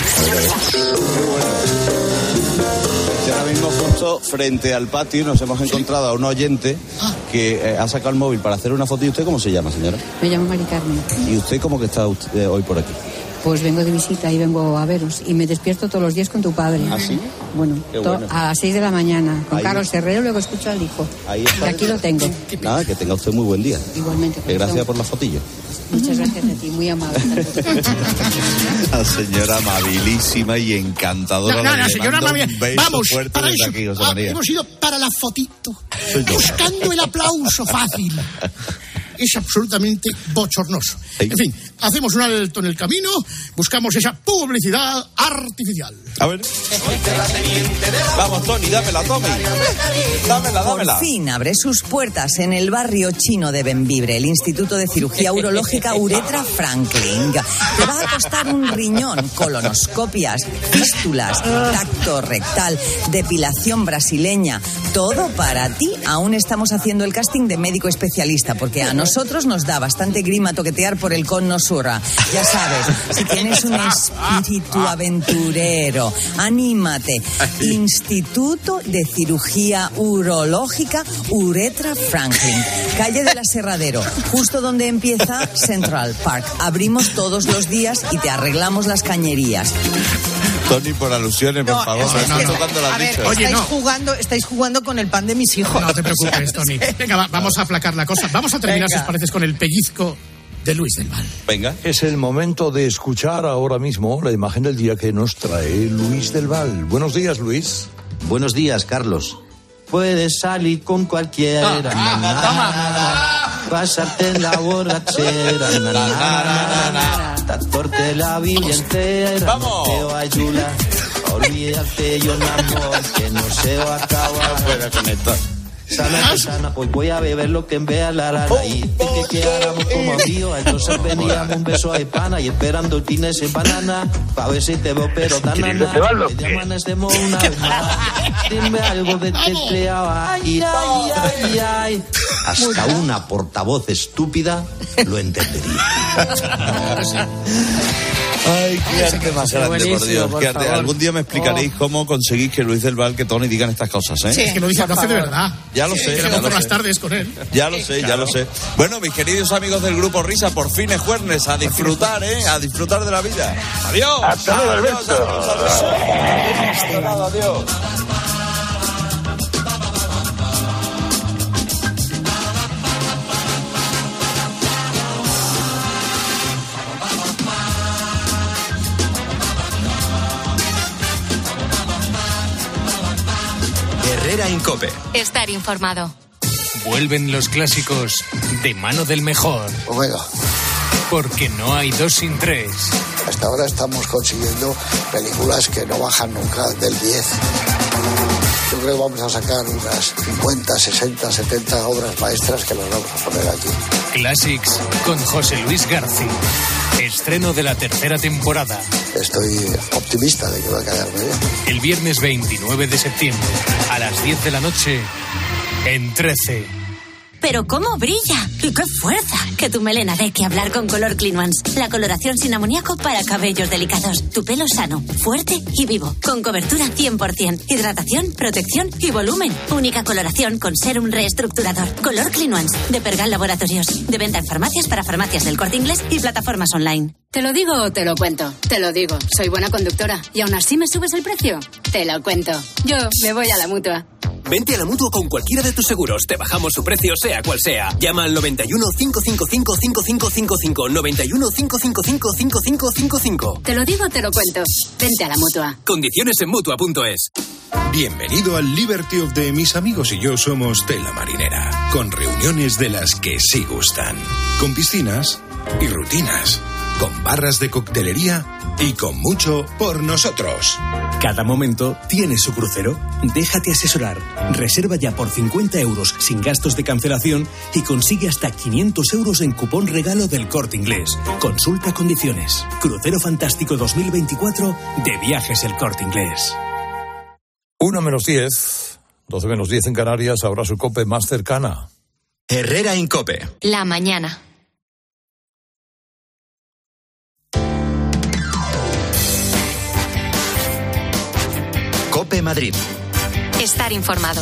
Ahora mismo justo frente al patio nos hemos encontrado a un oyente que ha sacado el móvil para hacer una foto. ¿Y usted cómo se llama, señora? Me llamo Mari Carmen. ¿Y usted cómo que está hoy por aquí? Pues vengo de visita y vengo a veros. Y me despierto todos los días con tu padre. ¿Ah, sí? Bueno, bueno. a las 6 de la mañana. Con Ahí. Carlos Herrero, luego escucho al hijo. Ahí está. Y aquí lo tengo. Nada, que tenga usted muy buen día. Igualmente. Gracias por la fotillo. Muchas gracias a ti, muy amable. La señora amabilísima y encantadora. La señora amable. Vamos, fuerte para desde eso. aquí, José María. Hemos ido para la fotito. Buscando el aplauso fácil. Es absolutamente bochornoso. En fin, hacemos un alto en el camino, buscamos esa publicidad artificial. A ver. Vamos, Tony, dámela, Tommy. Dámela. Por fin abre sus puertas en el barrio chino de Bembibre el Instituto de Cirugía Urológica Uretra Franklin. Te va a costar un riñón, colonoscopias, fístulas, tacto rectal, depilación brasileña. Todo para ti. Aún estamos haciendo el casting de médico especialista porque a nosotros nos da bastante grima toquetear por el cono sur. Ya sabes, si tienes un espíritu aventurero, anímate. Instituto de Cirugía Urológica Uretra Franklin, calle del Aserradero, justo donde empieza Central Park. Abrimos todos los días y te arreglamos las cañerías. Tony, por alusiones, por favor. ¿Cuándo lo has dicho? Oye, estáis jugando con el pan de mis hijos. No te preocupes, Tony. Venga, vamos a aplacar la cosa. Vamos a terminar, si os parece, con el pellizco de Luis del Val. Venga. Es el momento de escuchar ahora mismo la imagen del día que nos trae Luis del Val. Buenos días, Luis. Buenos días, Carlos. Puedes salir con cualquiera, pasarte en la borrachera, tatuarte la vida entera, ¡vamos! Te va a ayudar, olvídate yo mi amor, que no se va a acabar. Sana, pues voy a beber lo que en vea la rana y que quedáramos como amigos, entonces veníamos un beso a hispana y esperando el fin de semana pa' ver si te veo pero tan nana, que amanecemos una vez más, dime algo de te creaba, ay, hasta una portavoz estúpida lo entendería. Ay, qué arte más grande, por Dios. Qué arte. Algún día me explicaréis cómo conseguís que Luis del Val, que Tony digan estas cosas, ¿eh? Sí, es que lo hace de verdad. Ya lo sé. Quedamos por las tardes con él. Ya lo sé. Bueno, mis queridos amigos del Grupo Risa, por fin es jueves, a disfrutar, ¿eh? A disfrutar de la vida. Adiós. Hasta luego, Alberto. Adiós. Herrera en COPE. Estar informado. Vuelven los clásicos de mano del mejor. Omega. Porque no hay 2 sin 3. Hasta ahora estamos consiguiendo películas que no bajan nunca del 10. Yo creo que vamos a sacar unas 50, 60, 70 obras maestras que las vamos a poner aquí. Classics con José Luis García. Estreno de la 3ª temporada. Estoy optimista de que va a quedar muy bien. El viernes 29 de septiembre, a las 10 de la noche, en 13. Pero ¿cómo brilla? ¡Y qué fuerza! Que tu melena dé que hablar con Color Clean Ones. La coloración sin amoníaco para cabellos delicados. Tu pelo sano, fuerte y vivo. Con cobertura 100%. Hidratación, protección y volumen. Única coloración con serum reestructurador. Color Clean Ones. De Pergal Laboratorios. De venta en farmacias para farmacias del Corte Inglés y plataformas online. ¿Te lo digo o te lo cuento? Te lo digo. Soy buena conductora. ¿Y aún así me subes el precio? Te lo cuento. Yo me voy a la Mutua. Vente a la Mutua con cualquiera de tus seguros. Te bajamos su precio, sea cual sea. Llama al 91 555 5555. 91 555 5555. Te lo digo, te lo cuento. Vente a la Mutua. Condiciones en Mutua.es. Bienvenido al Liberty of the Mis amigos y yo somos Tela Marinera. Con reuniones de las que sí gustan. Con piscinas y rutinas. Con barras de coctelería y con mucho por nosotros. Cada momento tiene su crucero. Déjate asesorar. Reserva ya por 50 euros sin gastos de cancelación y consigue hasta 500 euros en cupón regalo del Corte Inglés. Consulta condiciones. Crucero Fantástico 2024 de Viajes El Corte Inglés. 1:10, 12:10 en Canarias, ahora su COPE más cercana. Herrera Incope. La mañana. COPE Madrid. Estar informado.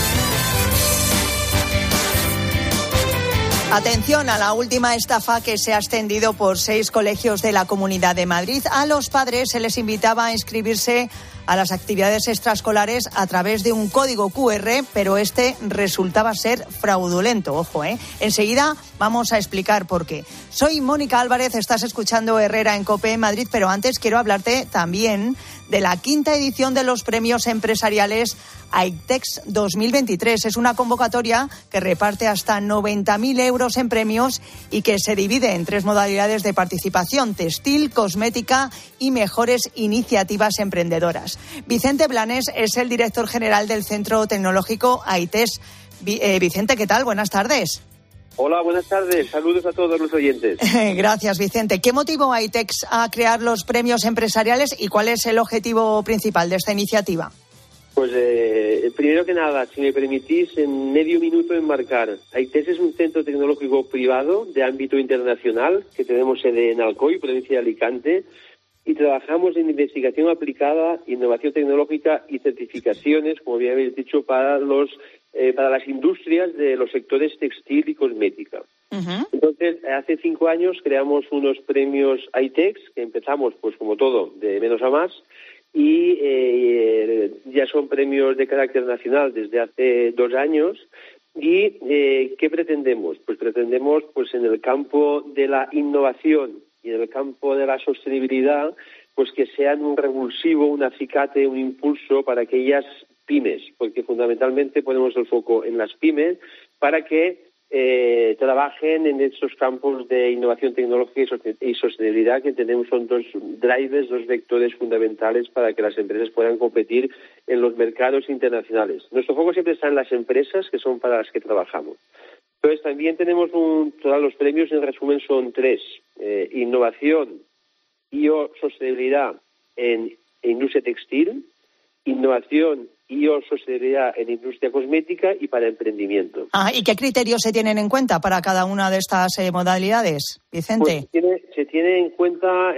Atención a la última estafa que se ha extendido por 6 colegios de la Comunidad de Madrid. A los padres se les invitaba a inscribirse a las actividades extraescolares a través de un código QR, pero este resultaba ser fraudulento. Ojo, Enseguida vamos a explicar por qué. Soy Mónica Álvarez, estás escuchando Herrera en COPE en Madrid, pero antes quiero hablarte también de la 5ª edición de los premios empresariales AITEX 2023. Es una convocatoria que reparte hasta 90.000 euros en premios y que se divide en 3 modalidades de participación: textil, cosmética y mejores iniciativas emprendedoras. Vicente Blanes es el director general del Centro Tecnológico AITEX. Vicente, ¿qué tal? Buenas tardes. Hola, buenas tardes. Saludos a todos los oyentes. Gracias, Vicente. ¿Qué motivó a AITEX a crear los premios empresariales y cuál es el objetivo principal de esta iniciativa? Pues primero que nada, si me permitís, en medio minuto enmarcar. AITEX es un centro tecnológico privado de ámbito internacional que tenemos sede en Alcoy, provincia de Alicante, y trabajamos en investigación aplicada, innovación tecnológica y certificaciones, como bien habéis dicho, para las industrias de los sectores textil y cosmética. Uh-huh. Entonces, hace 5 años creamos unos premios AITEX, que empezamos, pues como todo, de menos a más, y ya son premios de carácter nacional desde hace 2 años. ¿Y qué pretendemos? Pues pretendemos, pues en el campo de la innovación y en el campo de la sostenibilidad, pues que sean un revulsivo, un acicate, un impulso para aquellas pymes, porque fundamentalmente ponemos el foco en las pymes para que trabajen en estos campos de innovación tecnológica y sostenibilidad, que entendemos son 2 drivers, 2 vectores fundamentales para que las empresas puedan competir en los mercados internacionales. Nuestro foco siempre está en las empresas, que son para las que trabajamos. Entonces también tenemos todos los premios, en resumen son 3: innovación y o sostenibilidad en industria textil, innovación y o sostenibilidad en industria cosmética y para emprendimiento. ¿Y qué criterios se tienen en cuenta para cada una de estas modalidades, Vicente? Pues se tiene en cuenta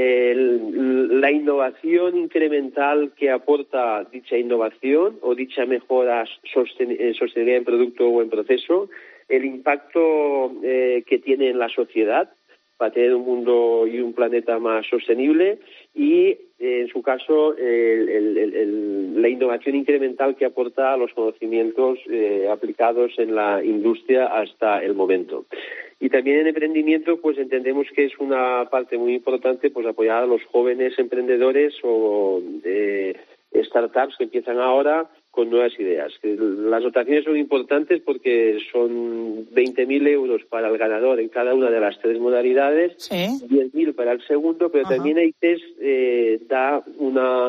la innovación incremental que aporta dicha innovación o dicha mejora sostenibilidad en producto o en proceso, el impacto que tiene en la sociedad para tener un mundo y un planeta más sostenible, y en su caso la innovación incremental que aporta a los conocimientos aplicados en la industria hasta el momento. Y también en emprendimiento, pues entendemos que es una parte muy importante, pues apoyar a los jóvenes emprendedores o startups que empiezan ahora con nuevas ideas. Las dotaciones son importantes porque son 20.000 euros para el ganador en cada una de las 3 modalidades, ¿sí? 10.000 para el segundo, pero también AITEX da una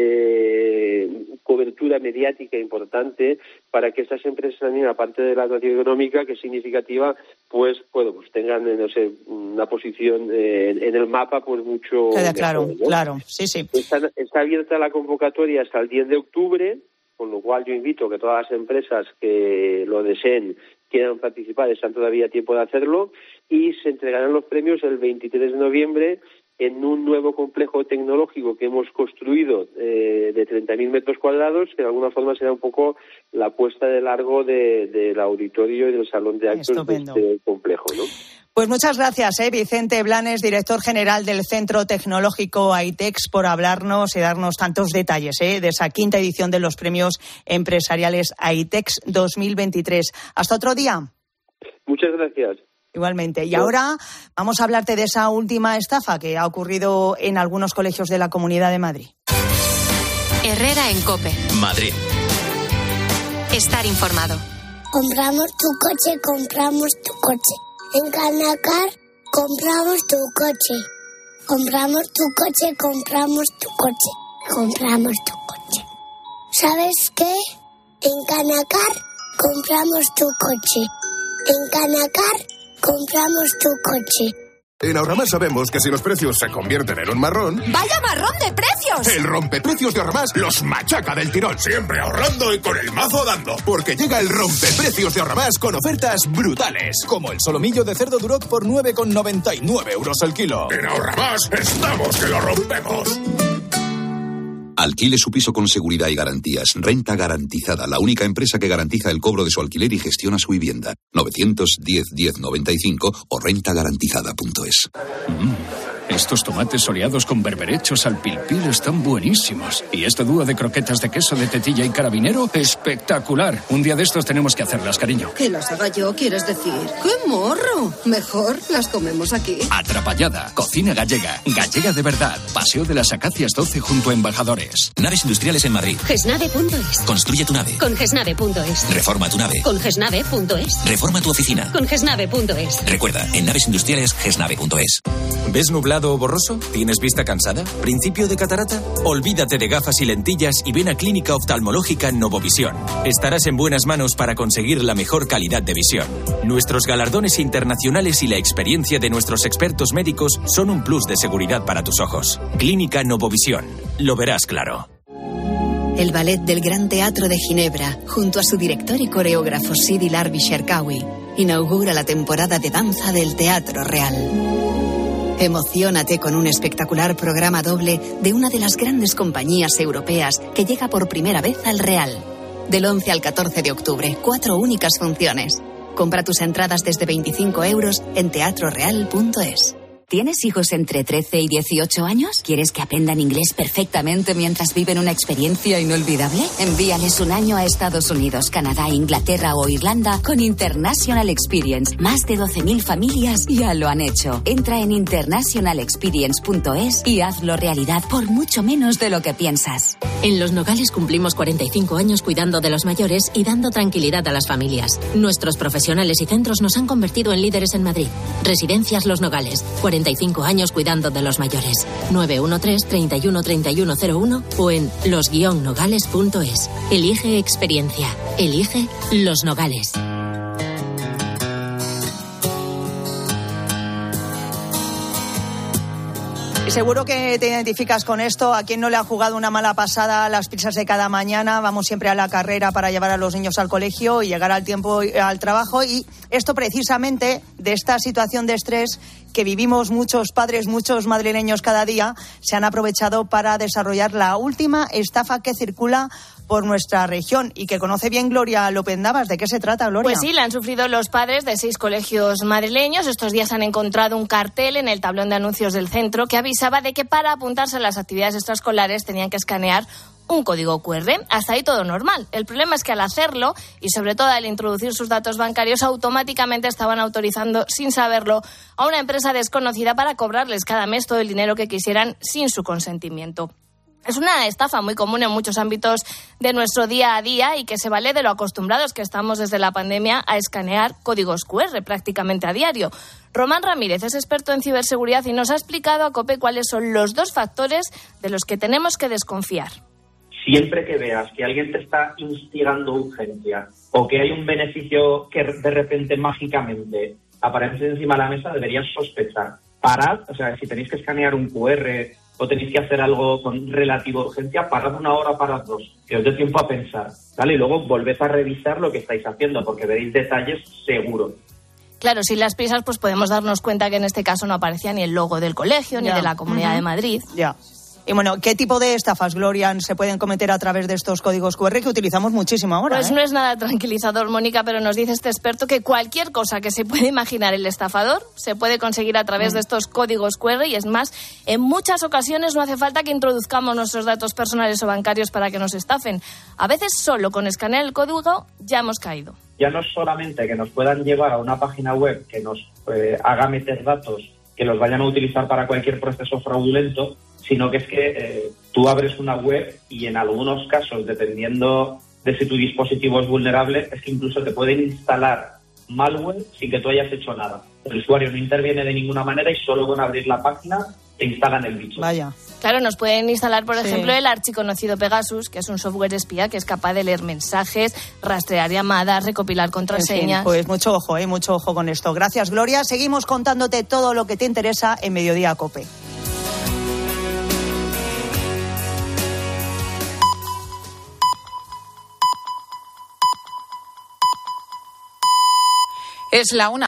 cobertura mediática importante para que estas empresas también, aparte de la dotación económica, que es significativa, pues tengan, no sé, una posición en el mapa pues mucho queda mejor, claro, ¿no? claro, sí. Está abierta la convocatoria hasta el 10 de octubre, con lo cual yo invito a que todas las empresas que lo deseen quieran participar están todavía a tiempo de hacerlo, y se entregarán los premios el 23 de noviembre en un nuevo complejo tecnológico que hemos construido de 30.000 metros cuadrados, que de alguna forma será un poco la puesta de largo del auditorio y del salón de actos de este complejo, ¿no? Pues muchas gracias, Vicente Blanes, director general del Centro Tecnológico AITEX, por hablarnos y darnos tantos detalles de esa quinta edición de los premios empresariales AITEX 2023. Hasta otro día. Muchas gracias. Igualmente. Y ahora vamos a hablarte de esa última estafa que ha ocurrido en algunos colegios de la Comunidad de Madrid. Herrera en COPE. Madrid. Estar informado. Compramos tu coche. En Canacar compramos tu coche. Compramos tu coche. ¿Sabes qué? En Canacar compramos tu coche. En Canacar compramos tu coche. En Ahorramás sabemos que si los precios se convierten en un marrón... ¡Vaya marrón de precios! El rompeprecios de Ahorramás los machaca del tirón. Siempre ahorrando y con el mazo dando. Porque llega el rompeprecios de Ahorramás con ofertas brutales. Como el solomillo de cerdo Duroc por 9,99 euros el kilo. En Ahorramás estamos que lo rompemos. Alquile su piso con seguridad y garantías. Renta Garantizada, la única empresa que garantiza el cobro de su alquiler y gestiona su vivienda. 910-1095 o rentagarantizada.es. Estos tomates soleados con berberechos al pilpil están buenísimos. Y este dúo de croquetas de queso de tetilla y carabinero, espectacular. Un día de estos tenemos que hacerlas, cariño. ¿Que las haga yo, quieres decir? ¡Qué morro! Mejor las comemos aquí. Atrapallada, cocina gallega. Gallega de verdad. Paseo de las Acacias 12 junto a Embajadores. Naves industriales en Madrid. Gesnave.es. Construye tu nave. Con Gesnave.es. Reforma tu nave. Con Gesnave.es. Reforma tu oficina. Con Gesnave.es. Recuerda, en naves industriales, Gesnave.es. ¿Ves nublado o borroso? ¿Tienes vista cansada? ¿Principio de catarata? Olvídate de gafas y lentillas y ven a Clínica Oftalmológica Novovisión. Estarás en buenas manos para conseguir la mejor calidad de visión. Nuestros galardones internacionales y la experiencia de nuestros expertos médicos son un plus de seguridad para tus ojos. Clínica Novovisión. Lo verás claro. El ballet del Gran Teatro de Ginebra, junto a su director y coreógrafo Sidi Larbi Cherkaoui, inaugura la temporada de danza del Teatro Real. Emociónate con un espectacular programa doble de una de las grandes compañías europeas que llega por primera vez al Real. Del 11 al 14 de octubre, 4 únicas funciones. Compra tus entradas desde 25 euros en teatroreal.es. ¿Tienes hijos entre 13 y 18 años? ¿Quieres que aprendan inglés perfectamente mientras viven una experiencia inolvidable? Envíales un año a Estados Unidos, Canadá, Inglaterra o Irlanda con International Experience. Más de 12.000 familias ya lo han hecho. Entra en internationalexperience.es y hazlo realidad por mucho menos de lo que piensas. En Los Nogales cumplimos 45 años cuidando de los mayores y dando tranquilidad a las familias. Nuestros profesionales y centros nos han convertido en líderes en Madrid. Residencias Los Nogales. 45 años cuidando de los mayores. 913-313101 o en los-nogales.es. Elige experiencia. Elige Los Nogales. Seguro que te identificas con esto. ¿A quién no le ha jugado una mala pasada a las prisas de cada mañana? Vamos siempre a la carrera para llevar a los niños al colegio y llegar al tiempo al trabajo. Y esto precisamente de esta situación de estrés que vivimos muchos padres, muchos madrileños cada día, se han aprovechado para desarrollar la última estafa que circula por nuestra región y que conoce bien Gloria López Navas. ¿De qué se trata, Gloria? Pues sí, la han sufrido los padres de 6 colegios madrileños. Estos días han encontrado un cartel en el tablón de anuncios del centro que avisaba de que para apuntarse a las actividades extraescolares tenían que escanear un código QR. Hasta ahí todo normal. El problema es que al hacerlo, y sobre todo al introducir sus datos bancarios, automáticamente estaban autorizando, sin saberlo, a una empresa desconocida para cobrarles cada mes todo el dinero que quisieran sin su consentimiento. Es una estafa muy común en muchos ámbitos de nuestro día a día y que se vale de lo acostumbrados que estamos desde la pandemia a escanear códigos QR prácticamente a diario. Román Ramírez es experto en ciberseguridad y nos ha explicado a COPE cuáles son los 2 factores de los que tenemos que desconfiar. Siempre que veas que alguien te está instigando urgencia o que hay un beneficio que de repente mágicamente aparece encima de la mesa, deberías sospechar. Parad, o sea, si tenéis que escanear un QR o tenéis que hacer algo con relativa urgencia, parad 1 hora, parad 2, que os dé tiempo a pensar, ¿vale? Y luego volved a revisar lo que estáis haciendo, porque veréis detalles seguro. Claro, sin las prisas pues podemos darnos cuenta que en este caso no aparecía ni el logo del colegio, ni de la Comunidad de Madrid. Ya. Y bueno, ¿qué tipo de estafas, Gloria, se pueden cometer a través de estos códigos QR que utilizamos muchísimo ahora? Pues no es nada tranquilizador, Mónica, pero nos dice este experto que cualquier cosa que se puede imaginar el estafador se puede conseguir a través de estos códigos QR, y es más, en muchas ocasiones no hace falta que introduzcamos nuestros datos personales o bancarios para que nos estafen. A veces solo con escanear el código ya hemos caído. Ya no es solamente que nos puedan llevar a una página web que nos haga meter datos que los vayan a utilizar para cualquier proceso fraudulento, sino que es que tú abres una web y en algunos casos, dependiendo de si tu dispositivo es vulnerable, es que incluso te pueden instalar malware sin que tú hayas hecho nada. El usuario no interviene de ninguna manera y solo con abrir la página te instalan el bicho. Vaya. Claro, nos pueden instalar, por ejemplo, el archiconocido Pegasus, que es un software espía que es capaz de leer mensajes, rastrear llamadas, recopilar contraseñas. En fin, pues mucho ojo con esto. Gracias, Gloria. Seguimos contándote todo lo que te interesa en Mediodía COPE. Es la 1.